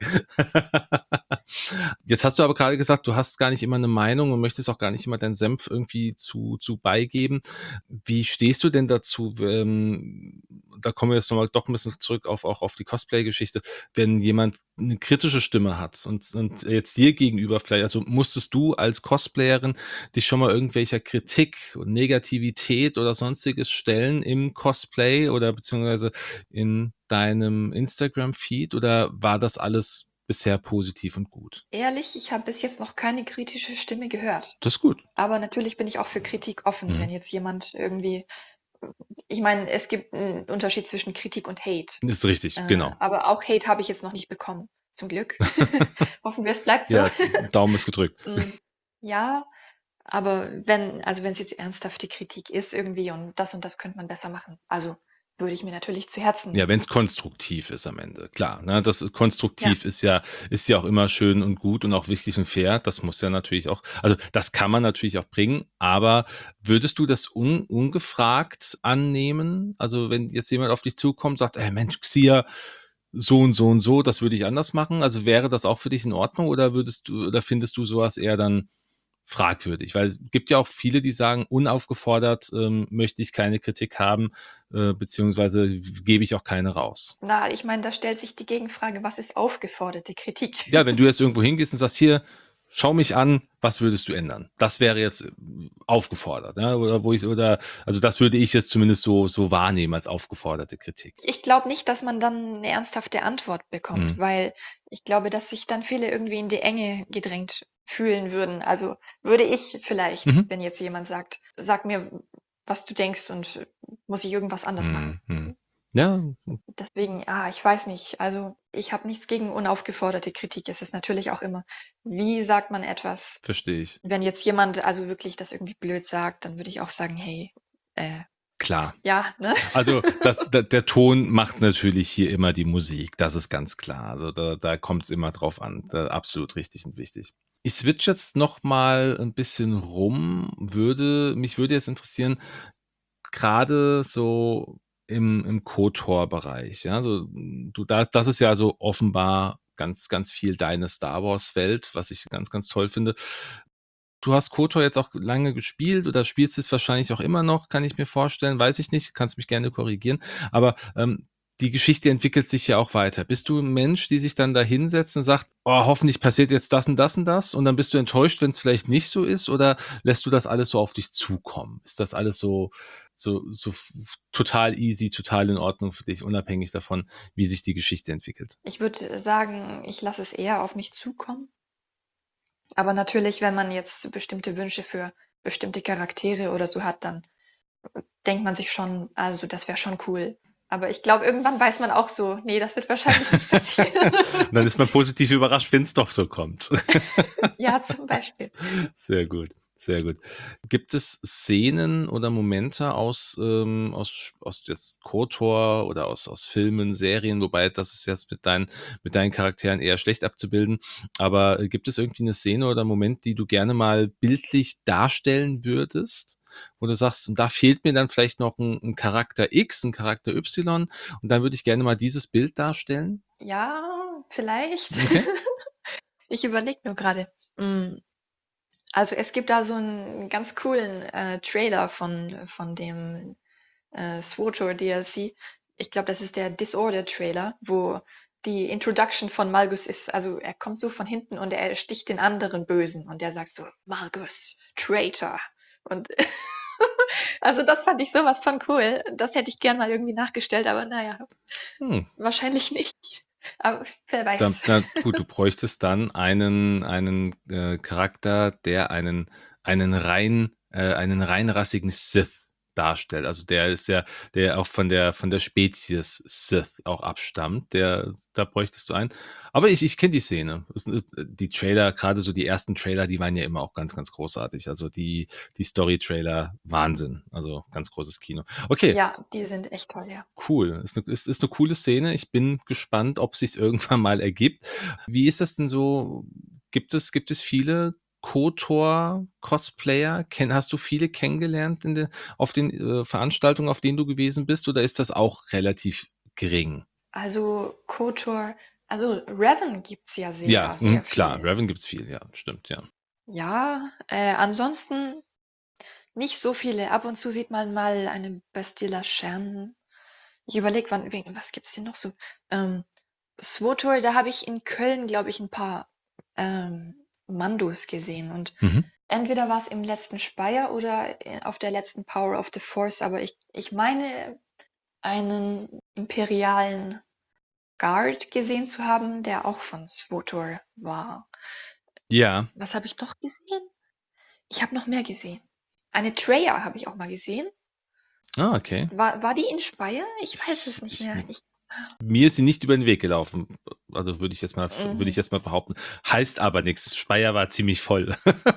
Jetzt hast du aber grade gesagt, du hast gar nicht immer 'ne Meinung und möchtest auch gar nicht immer deinen Senf irgendwie zu zu beigeben. Wie stehst du denn dazu, ähm da kommen wir jetzt noch mal doch 'n bisschen zurück auf auch auf die Cosplay-Geschichte, wenn jemand 'ne kritische Stimme hat und und jetzt dir gegenüber vielleicht also, musstest du als Cosplayerin dich schon mal irgendwelcher Kritik und Negativität oder Sonstiges stellen im Cosplay oder beziehungsweise in deinem Instagram-Feed oder war das alles bisher positiv und gut? Ehrlich, ich habe bis jetzt noch keine kritische Stimme gehört. Das ist gut. Aber natürlich bin ich auch für Kritik offen, wenn Mhm. jetzt jemand irgendwie ich meine, es gibt 'n Unterschied zwischen Kritik und Hate. Ist richtig, Äh, genau. aber auch Hate habe ich jetzt noch nicht bekommen, zum Glück. Hoffen wir, es bleibt so. Ja, Daumen ist gedrückt. Hm, ja, aber wenn also, wenn's jetzt ernsthafte Kritik ist irgendwie und das und das könnte man besser machen, also, würde ich mir natürlich zu Herzen Ja, nehmen. wenn's konstruktiv ist am Ende, klar, ne? Das Ja. konstruktiv ist ja ist ja auch immer schön und gut und auch wichtig und fair. Das muss ja natürlich auch also, das kann man natürlich auch bringen, aber würdest du das un ungefragt annehmen? Also, wenn jetzt jemand auf dich zukommt, sagt: „Ey Mensch, Xia, so und so und so, das würde ich anders machen." Also, wäre das auch für dich in Ordnung oder würdest du oder findest du so was eher dann fragwürdig? Weil es gibt ja auch viele, die sagen: „Unaufgefordert, ähm, möchte ich keine Kritik haben, äh, beziehungsweise w gebe ich auch keine raus." Na, ich meine, da stellt sich die Gegenfrage: Was ist aufgeforderte Kritik? Ja, wenn du jetzt irgendwo hingehst und sagst: „Hier, schau mich an, was würdest du ändern?" Das wäre jetzt, äh, aufgefordert, ja, oder wo ich oder also, das würde ich jetzt zumindest so so wahrnehmen als aufgeforderte Kritik. Ich glaube nicht, dass man dann 'ne ernsthafte Antwort bekommt, Mhm. weil ich glaube, dass sich dann viele irgendwie in die Enge gedrängt fühlen würden. Also, würde ich vielleicht, Mhm. wenn jetzt jemand sagt: „Sag mir, was du denkst und muss ich irgendwas anders machen?“ Mhm, mhm. Ja. Deswegen, ah, ich weiß nicht. Also, ich habe nichts gegen unaufgeforderte Kritik. Es ist natürlich auch immer, wie sagt man etwas? Verstehe ich. Wenn jetzt jemand also, wirklich das irgendwie blöd sagt, dann würde ich auch sagen: „Hey, äh, Klar. ja, ne?“ Also, das der der Ton macht natürlich hier immer die Musik, das ist ganz klar. Also, da da kommt's immer drauf an. Da absolut richtig und wichtig. Ich switche jetzt noch mal 'n bisschen rum, würde mich würde jetzt interessieren, grade so im im KOTOR-Bereich, ja, so du da das ist ja so offenbar ganz, ganz viel deine Star-Wars-Welt, was ich ganz, ganz toll finde. Du hast KOTOR jetzt auch lange gespielt oder spielst es wahrscheinlich auch immer noch, kann ich mir vorstellen, weiß ich nicht, kannst mich gerne korrigieren. Aber, ähm, die Geschichte entwickelt sich ja auch weiter. Bist du 'n Mensch, die sich dann da hinsetzt und sagt: „Oh, hoffentlich passiert jetzt das und das und das." Und dann bist du enttäuscht, wenn's vielleicht nicht so ist oder lässt du das alles so auf dich zukommen? Ist das alles so so so f f total easy, total in Ordnung für dich, unabhängig davon, wie sich die Geschichte entwickelt? Ich würde sagen, ich lasse es eher auf mich zukommen. Aber natürlich, wenn man jetzt bestimmte Wünsche für bestimmte Charaktere oder so hat, dann denkt man sich schon: „Also, das wäre schon cool.“ Aber ich glaube, irgendwann weiß man auch so: „Ne, das wird wahrscheinlich nicht passieren.“ Dann ist man positiv überrascht, wenn's doch so kommt. Ja, zum Beispiel. Sehr gut, sehr gut. Gibt es Szenen oder Momente aus, ähm aus sch aus jetzt KOTOR oder aus aus Filmen, Serien, wobei das ist jetzt mit deinen mit deinen Charakteren eher schlecht abzubilden. Aber gibt es irgendwie 'ne Szene oder Moment, die du gerne mal bildlich darstellen würdest? wo du sagst, und da fehlt mir dann vielleicht noch ein 'n Charakter X, ein Charakter Y und dann würde ich gerne mal dieses Bild darstellen? Ja, vielleicht. Okay. Ich überlege nur gerade. Hm, also, es gibt da so einen ganz coolen, äh, Trailer von von dem, äh, SWTOR D L C. Ich glaube, das ist der Disorder-Trailer, wo die Introduction von Malgus ist. Also, er kommt so von hinten und er sticht den anderen Bösen und der sagt so: „Malgus, Traitor.“ Und also, das fand ich sowas von cool. Das hätte ich gern mal irgendwie nachgestellt, aber na ja, Hm. wahrscheinlich nicht. Aber wer Dann weiß. na gut, du bräuchtest dann einen einen, äh, Charakter, der einen einen rein äh, einen reinrassigen Sith darstellt. Also, der ist ja der auch von der von der Spezies Sith auch abstammt. Der da bräuchtest du einen. Aber ich ich kenne die Szene. Es ist die Trailer, gerade so die ersten Trailer, die waren ja immer auch ganz, ganz großartig. Also, die die Story-Trailer, Wahnsinn. Also, ganz großes Kino. Okay, Ja, die sind echt toll, ja. cool. Ist 'ne ist ist 'ne coole Szene. Ich bin gespannt, ob sich's irgendwann mal ergibt. Wie ist das denn so? Gibt es gibt es viele KOTOR-Cosplayer? Kenn hast du viele kennengelernt in der auf den, äh, Veranstaltungen, auf denen du gewesen bist, oder ist das auch relativ gering? Also, KOTOR, also, Revan gibt's ja Ja, sehr, sehr mhm, klar, viel. Revan gibt's viel, ja, stimmt, ja. Ja, äh, ansonsten nicht so viele. Ab und zu sieht man mal eine Bastilla Schernen. Ich überlege, wann wen was gibt's denn noch so? Ähm, SWTOR, da habe ich in Köln, glaube ich, ein paar, ähm, Mandos gesehen und Mhm. entweder war es im letzten Speyer oder, äh, auf der letzten Power of the Force, aber ich ich meine, einen imperialen Guard gesehen zu haben, der auch von SWTOR war. Ja. Was habe ich noch gesehen? Ich habe noch mehr gesehen. Eine Traya habe ich auch mal gesehen. Ah, okay. War war die in Speyer? Ich weiß es Ich nicht ich mehr. Ich Mir ist sie nicht über den Weg gelaufen. Also, würde ich jetzt mal würde ich mhm. jetzt mal behaupten. Heißt aber nix. Speyer war ziemlich voll.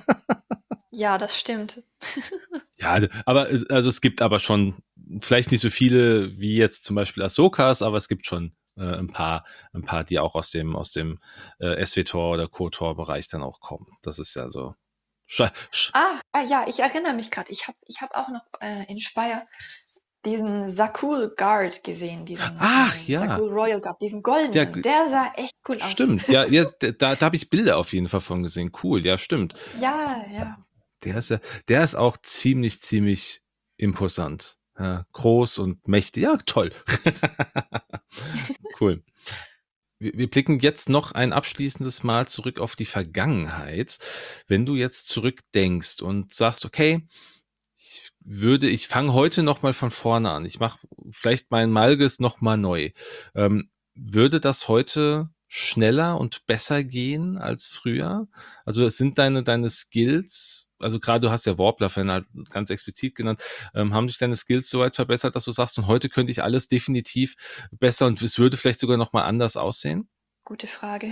Ja, das stimmt. Ja, also aber es also, es gibt aber schon vielleicht nicht so viele wie jetzt zum Beispiel Ahsokas, aber es gibt schon, äh, 'n paar ein paar, die auch aus dem aus dem, äh, S W Tor oder KOTOR-Bereich dann auch kommen. Das ist ja so scha sch Ach, ah ja, ich erinnere mich gerade. Ich habe ich habe auch noch, äh, in Speyer diesen Sakul Guard gesehen, diesen, ach ähm, ja, Sakul Royal Guard, diesen der goldenen. g Der sah echt cool aus. stimmt. Ja, ja, d da da habe ich Bilder auf jeden Fall von gesehen. Cool, ja, stimmt. Ja, ja. Der ist ja der ist auch ziemlich, ziemlich imposant. Ja, groß und mächtig. Ja, toll. Cool. Wir wir blicken jetzt noch ein abschließendes Mal zurück auf die Vergangenheit. Wenn du jetzt zurückdenkst und sagst: „Okay, ich würde ich fange heute noch mal von vorne an. Ich mache vielleicht meinen Malgus noch mal neu.“ Ähm, würde das heute schneller und besser gehen als früher? Also, es sind deine deine Skills, also, grade du hast ja Warbler vorhin halt ganz explizit genannt, ähm, haben sich deine Skills so weit verbessert, dass du sagst: „Und heute könnte ich alles definitiv besser und es würde vielleicht sogar noch mal anders aussehen?“ Gute Frage.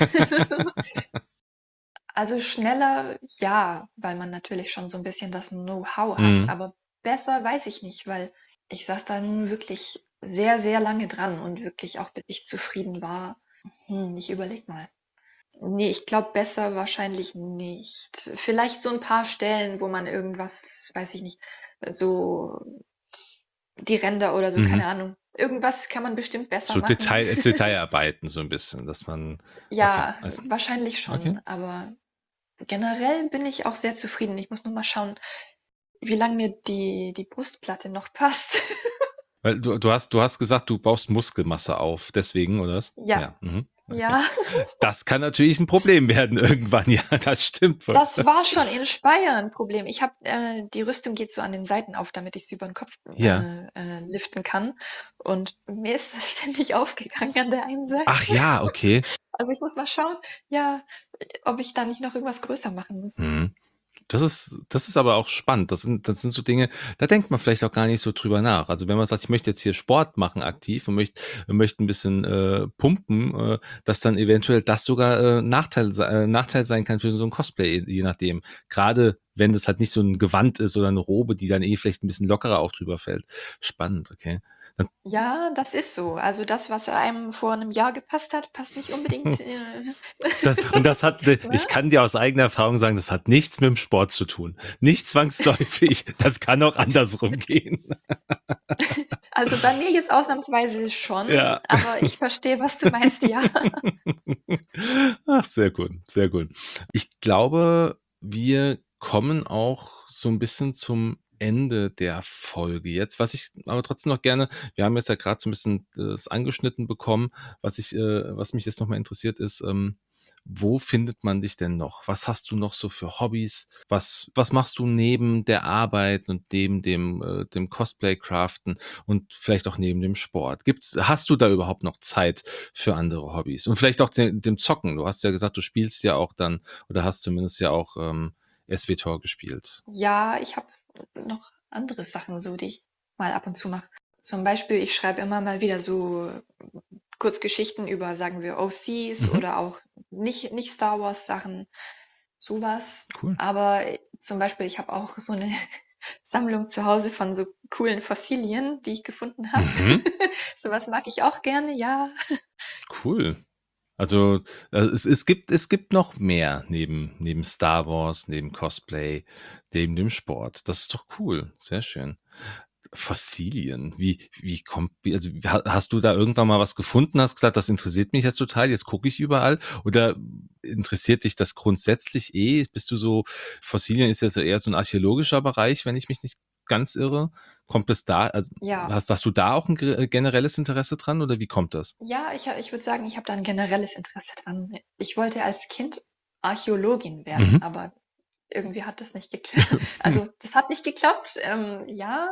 Also schneller, ja, weil man natürlich schon so ein bisschen das Know-how hat, Mhm. aber besser weiß ich nicht, weil ich saß da nun wirklich sehr, sehr lange dran und wirklich auch bis ich zufrieden war. Hm, ich überlege mal. Ne, ich glaube, besser wahrscheinlich nicht. Vielleicht so ein paar Stellen, wo man irgendwas, weiß ich nicht, so die Ränder oder so, Mhm. keine Ahnung. Irgendwas kann man bestimmt besser So machen. Detail Detailarbeiten so 'n bisschen, dass man okay, Ja, also wahrscheinlich okay. schon, aber generell bin ich auch sehr zufrieden. Ich muss nur mal schauen, wie lang mir die die Brustplatte noch passt. Weil du du hast du hast gesagt, du baust Muskelmasse auf, deswegen, oder was? Ja, Ja, mhm, okay. ja. Das kann natürlich 'n Problem werden irgendwann, ja, das stimmt wohl. Das war schon in Speyer 'n Problem. Ich habe äh, die Rüstung geht so an den Seiten auf, damit ich sie über 'n Kopf, Ja. äh, äh, liften kann. Und mir ist das ständig aufgegangen an der einen Seite. Ach ja, okay. Also, ich muss mal schauen, ja, ob ich da nicht noch irgendwas größer machen muss. Mhm. Das ist das ist aber auch spannend. Das sind das sind so Dinge, da denkt man vielleicht auch gar nicht so drüber nach. Also, wenn man sagt: „Ich möchte jetzt hier Sport machen aktiv und möchte möchte 'n bisschen, äh, pumpen“, äh, dass dann eventuell das sogar, äh, Nachteil sei äh, Nachteil sein kann für so 'n Cosplay, je nachdem. Grade wenn das halt nicht so ein Gewand ist oder eine Robe, die dann eh vielleicht ein bisschen lockerer auch drüber fällt. Spannend, okay. Dann Ja, das ist so. Also das, was einem vor einem Jahr gepasst hat, passt nicht unbedingt, äh, das und das hat ich ne? kann dir aus eigener Erfahrung sagen, das hat nichts mit dem Sport zu tun. Nicht zwangsläufig, das kann auch andersrum gehen. Also bei mir jetzt ausnahmsweise schon, Ja. aber ich verstehe, was du meinst, ja. Ach, sehr gut, sehr gut. Ich glaube, wir kommen auch so ein bisschen zum Ende der Folge jetzt. Was ich aber trotzdem noch gerne wir haben jetzt ja gerade so ein bisschen das angeschnitten bekommen. Was ich äh, was mich jetzt noch mal interessiert, ist, ähm, wo findet man dich denn noch? Was hast du noch so für Hobbys? Was was machst du neben der Arbeit und neben dem äh, dem Cosplay-Craften und vielleicht auch neben dem Sport? Gibt's hast du da überhaupt noch Zeit für andere Hobbys? Und vielleicht auch dem dem Zocken. Du hast ja gesagt, du spielst ja auch dann oder hast zumindest ja auch, ähm, S W T O R gespielt. Ja, ich habe noch andere Sachen so, die ich mal ab und zu mache. Zum Beispiel, ich schreibe immer mal wieder so Kurzgeschichten über, sagen wir, O Cs Mhm, oder auch nicht, nicht Star Wars Sachen, sowas. cool. Aber äh, zum Beispiel, ich habe auch so eine Sammlung zu Hause von so coolen Fossilien, die ich gefunden habe. Mhm, Sowas mag ich auch gerne, ja. cool. Also, äh, es es gibt es gibt noch mehr neben neben Star Wars, neben Cosplay, neben dem Sport. Das ist doch cool. Sehr schön. Fossilien, wie wie kommt wie also, ha hast du da irgendwann mal was gefunden, hast gesagt: „Das interessiert mich jetzt total, jetzt gucke ich überall“, oder interessiert dich das grundsätzlich eh? Bist du so Fossilien ist ja so eher so 'n archäologischer Bereich, wenn ich mich nicht ganz irre. Kommt es da also, Ja, hast hast du da auch 'n ge generelles Interesse dran oder wie kommt das? ja, ich, ich würde sagen, ich habe da ein generelles Interesse dran. Ich wollte als Kind Archäologin werden, Mhm. aber irgendwie hat das nicht geklappt. Also das hat nicht geklappt. Ähm, ja,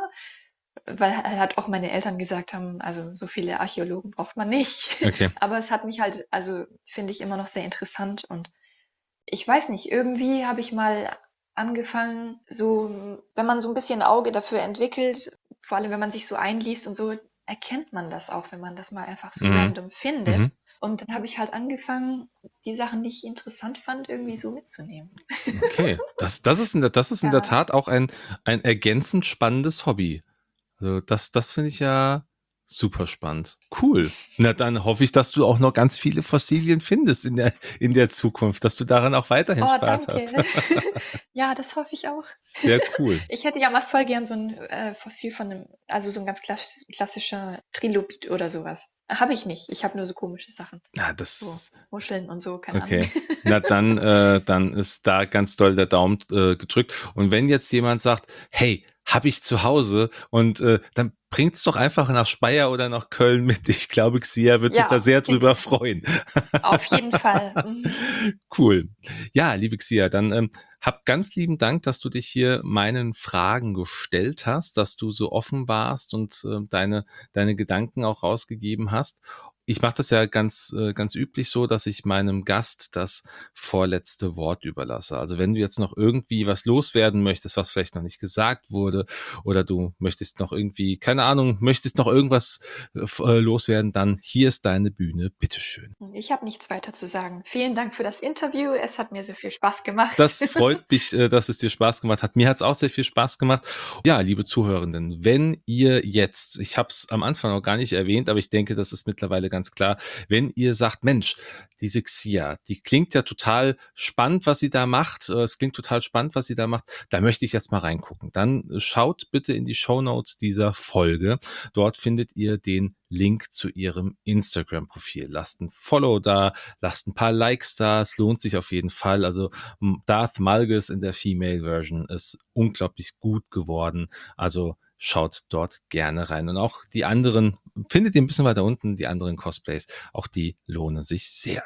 weil halt auch meine Eltern gesagt haben, also so viele Archäologen braucht man nicht. Okay. Aber es hat mich halt, also finde ich immer noch sehr interessant und ich weiß nicht, irgendwie habe ich mal angefangen, so, wenn man so ein bisschen Auge dafür entwickelt, vor allem wenn man sich so einliest und so, erkennt man das auch, wenn man das mal einfach so Mhm. random findet. Mhm. Und dann habe ich halt angefangen, die Sachen, die ich interessant fand, irgendwie so mitzunehmen. Okay. Das das ist in der das ist in der Ja, Tat auch ein ein ergänzend spannendes Hobby. Also, das das finde ich ja super spannend. Cool. Na, dann hoffe ich, dass du auch noch ganz viele Fossilien findest in der in der Zukunft, dass du daran auch weiterhin oh, Spaß hast. danke. Ja, das hoffe ich auch. Sehr cool. Ich hätte ja mal voll gern so ein äh, Fossil von einem, also so ein ganz klass klassischer Trilobit oder sowas. Habe ich nicht. Ich habe nur so komische Sachen. Ja, So das Muscheln und so, keine Ahnung. okay. Na dann äh, dann ist da ganz doll der Daumen, äh, gedrückt. Und wenn jetzt jemand sagt: „Hey, habe ich zu Hause“ und, äh, dann bringt's doch einfach nach Speyer oder nach Köln mit. Ich glaube, Xia wird sich da Ja, sehr bitte. drüber freuen. Auf jeden Fall. Mhm. Cool. Ja, liebe Xia, dann, ähm, hab ganz lieben Dank, dass du dich hier meinen Fragen gestellt hast, dass du so offen warst und, äh, deine deine Gedanken auch rausgegeben hast. Ich mache das ja ganz äh, ganz üblich so, dass ich meinem Gast das vorletzte Wort überlasse. Also, wenn du jetzt noch irgendwie was loswerden möchtest, was vielleicht noch nicht gesagt wurde oder du möchtest noch irgendwie keine Ahnung, möchtest noch irgendwas, äh, f äh, loswerden, dann hier ist deine Bühne. Bitteschön. Ich habe nichts weiter zu sagen. Vielen Dank für das Interview. Es hat mir so viel Spaß gemacht. Das freut mich, äh, dass es dir Spaß gemacht hat. Mir hat es auch sehr viel Spaß gemacht. Ja, liebe Zuhörenden, wenn ihr jetzt ich habe es am Anfang noch gar nicht erwähnt, aber ich denke, das ist mittlerweile ganz klar, wenn ihr sagt: „Mensch, diese Xia, die klingt ja total spannend, was sie da macht. Äh, es klingt total spannend, was sie da macht. Da möchte ich jetzt mal reingucken.“ Dann äh, schaut bitte in die Shownotes dieser Folge. Dort findet ihr den Link zu ihrem Instagram-Profil. Lasst ein Follow da, lasst ein paar Likes da. Es lohnt sich auf jeden Fall. Also Darth Malgus in der Female Version ist unglaublich gut geworden. Also schaut dort gerne rein. Und auch die anderen findet ihr ein bisschen weiter unten, die anderen Cosplays. Auch die lohnen sich sehr.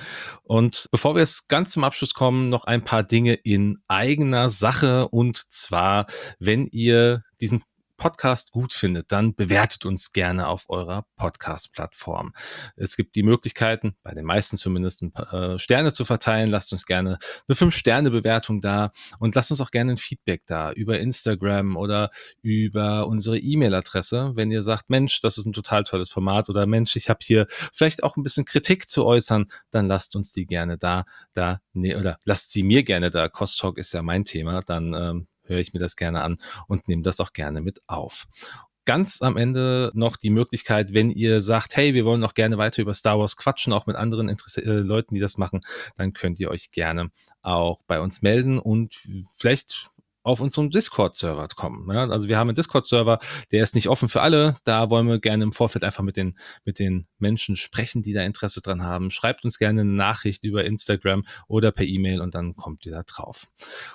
Und bevor wir jetzt ganz zum Abschluss kommen, noch ein paar Dinge in eigener Sache. Und zwar, wenn ihr diesen Podcast gut findet, dann bewertet uns gerne auf eurer Podcast-Plattform. Es gibt die Möglichkeiten, bei den meisten zumindest, ein paar, äh, Sterne zu verteilen. Lasst uns gerne eine fünf-Sterne-Bewertung da und lasst uns auch gerne ein Feedback da über Instagram oder über unsere E-Mail-Adresse, wenn ihr sagt, Mensch, das ist ein total tolles Format oder Mensch, ich habe hier vielleicht auch ein bisschen Kritik zu äußern, dann lasst uns die gerne da, da ne, oder lasst sie mir gerne da. Cost Talk ist ja mein Thema, dann ähm, höre ich mir das gerne an und nehme das auch gerne mit auf. Ganz am Ende noch die Möglichkeit, wenn ihr sagt, hey, wir wollen noch gerne weiter über Star Wars quatschen, auch mit anderen Interesse äh, Leuten, die das machen, dann könnt ihr euch gerne auch bei uns melden und vielleicht auf unseren Discord-Server kommen. Ja, also wir haben einen Discord-Server, der ist nicht offen für alle. Da wollen wir gerne im Vorfeld einfach mit den, mit den Menschen sprechen, die da Interesse dran haben. Schreibt uns gerne eine Nachricht über Instagram oder per E-Mail und dann kommt ihr da drauf.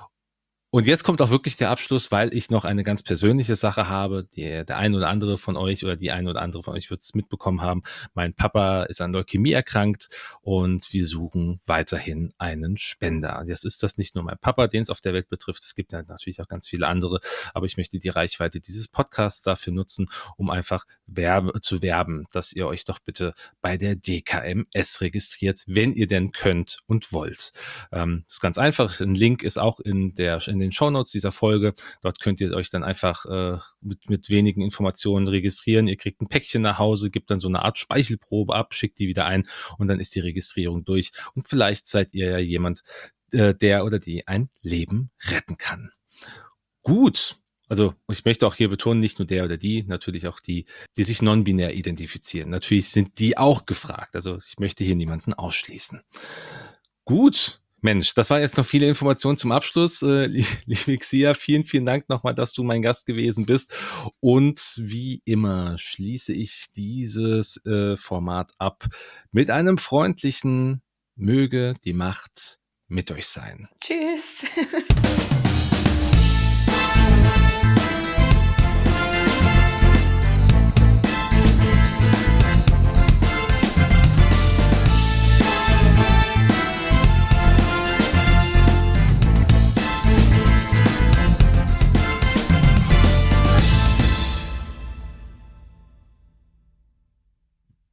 Und jetzt kommt auch wirklich der Abschluss, weil ich noch eine ganz persönliche Sache habe. Die, der ein oder andere von euch oder die ein oder andere von euch wird es mitbekommen haben. Mein Papa ist an Leukämie erkrankt und wir suchen weiterhin einen Spender. Jetzt ist das nicht nur mein Papa, den es auf der Welt betrifft. Es gibt ja natürlich auch ganz viele andere. Aber ich möchte die Reichweite dieses Podcasts dafür nutzen, um einfach werbe, zu werben, dass ihr euch doch bitte bei der D K M S registriert, wenn ihr denn könnt und wollt. Ähm, das ist ganz einfach. Ein Link ist auch in der in den Shownotes dieser Folge. Dort könnt ihr euch dann einfach äh, mit, mit wenigen Informationen registrieren. Ihr kriegt ein Päckchen nach Hause, gebt dann so eine Art Speichelprobe ab, schickt die wieder ein und dann ist die Registrierung durch. Und vielleicht seid ihr ja jemand, äh, der oder die ein Leben retten kann. Gut. Also ich möchte auch hier betonen, nicht nur der oder die, natürlich auch die, die sich non-binär identifizieren. Natürlich sind die auch gefragt. Also ich möchte hier niemanden ausschließen. Gut. Mensch, das waren jetzt noch viele Informationen zum Abschluss. Äh, liebe Xia, vielen, vielen Dank nochmal, dass du mein Gast gewesen bist. Und wie immer schließe ich dieses äh, Format ab mit einem freundlichen Möge die Macht mit euch sein. Tschüss.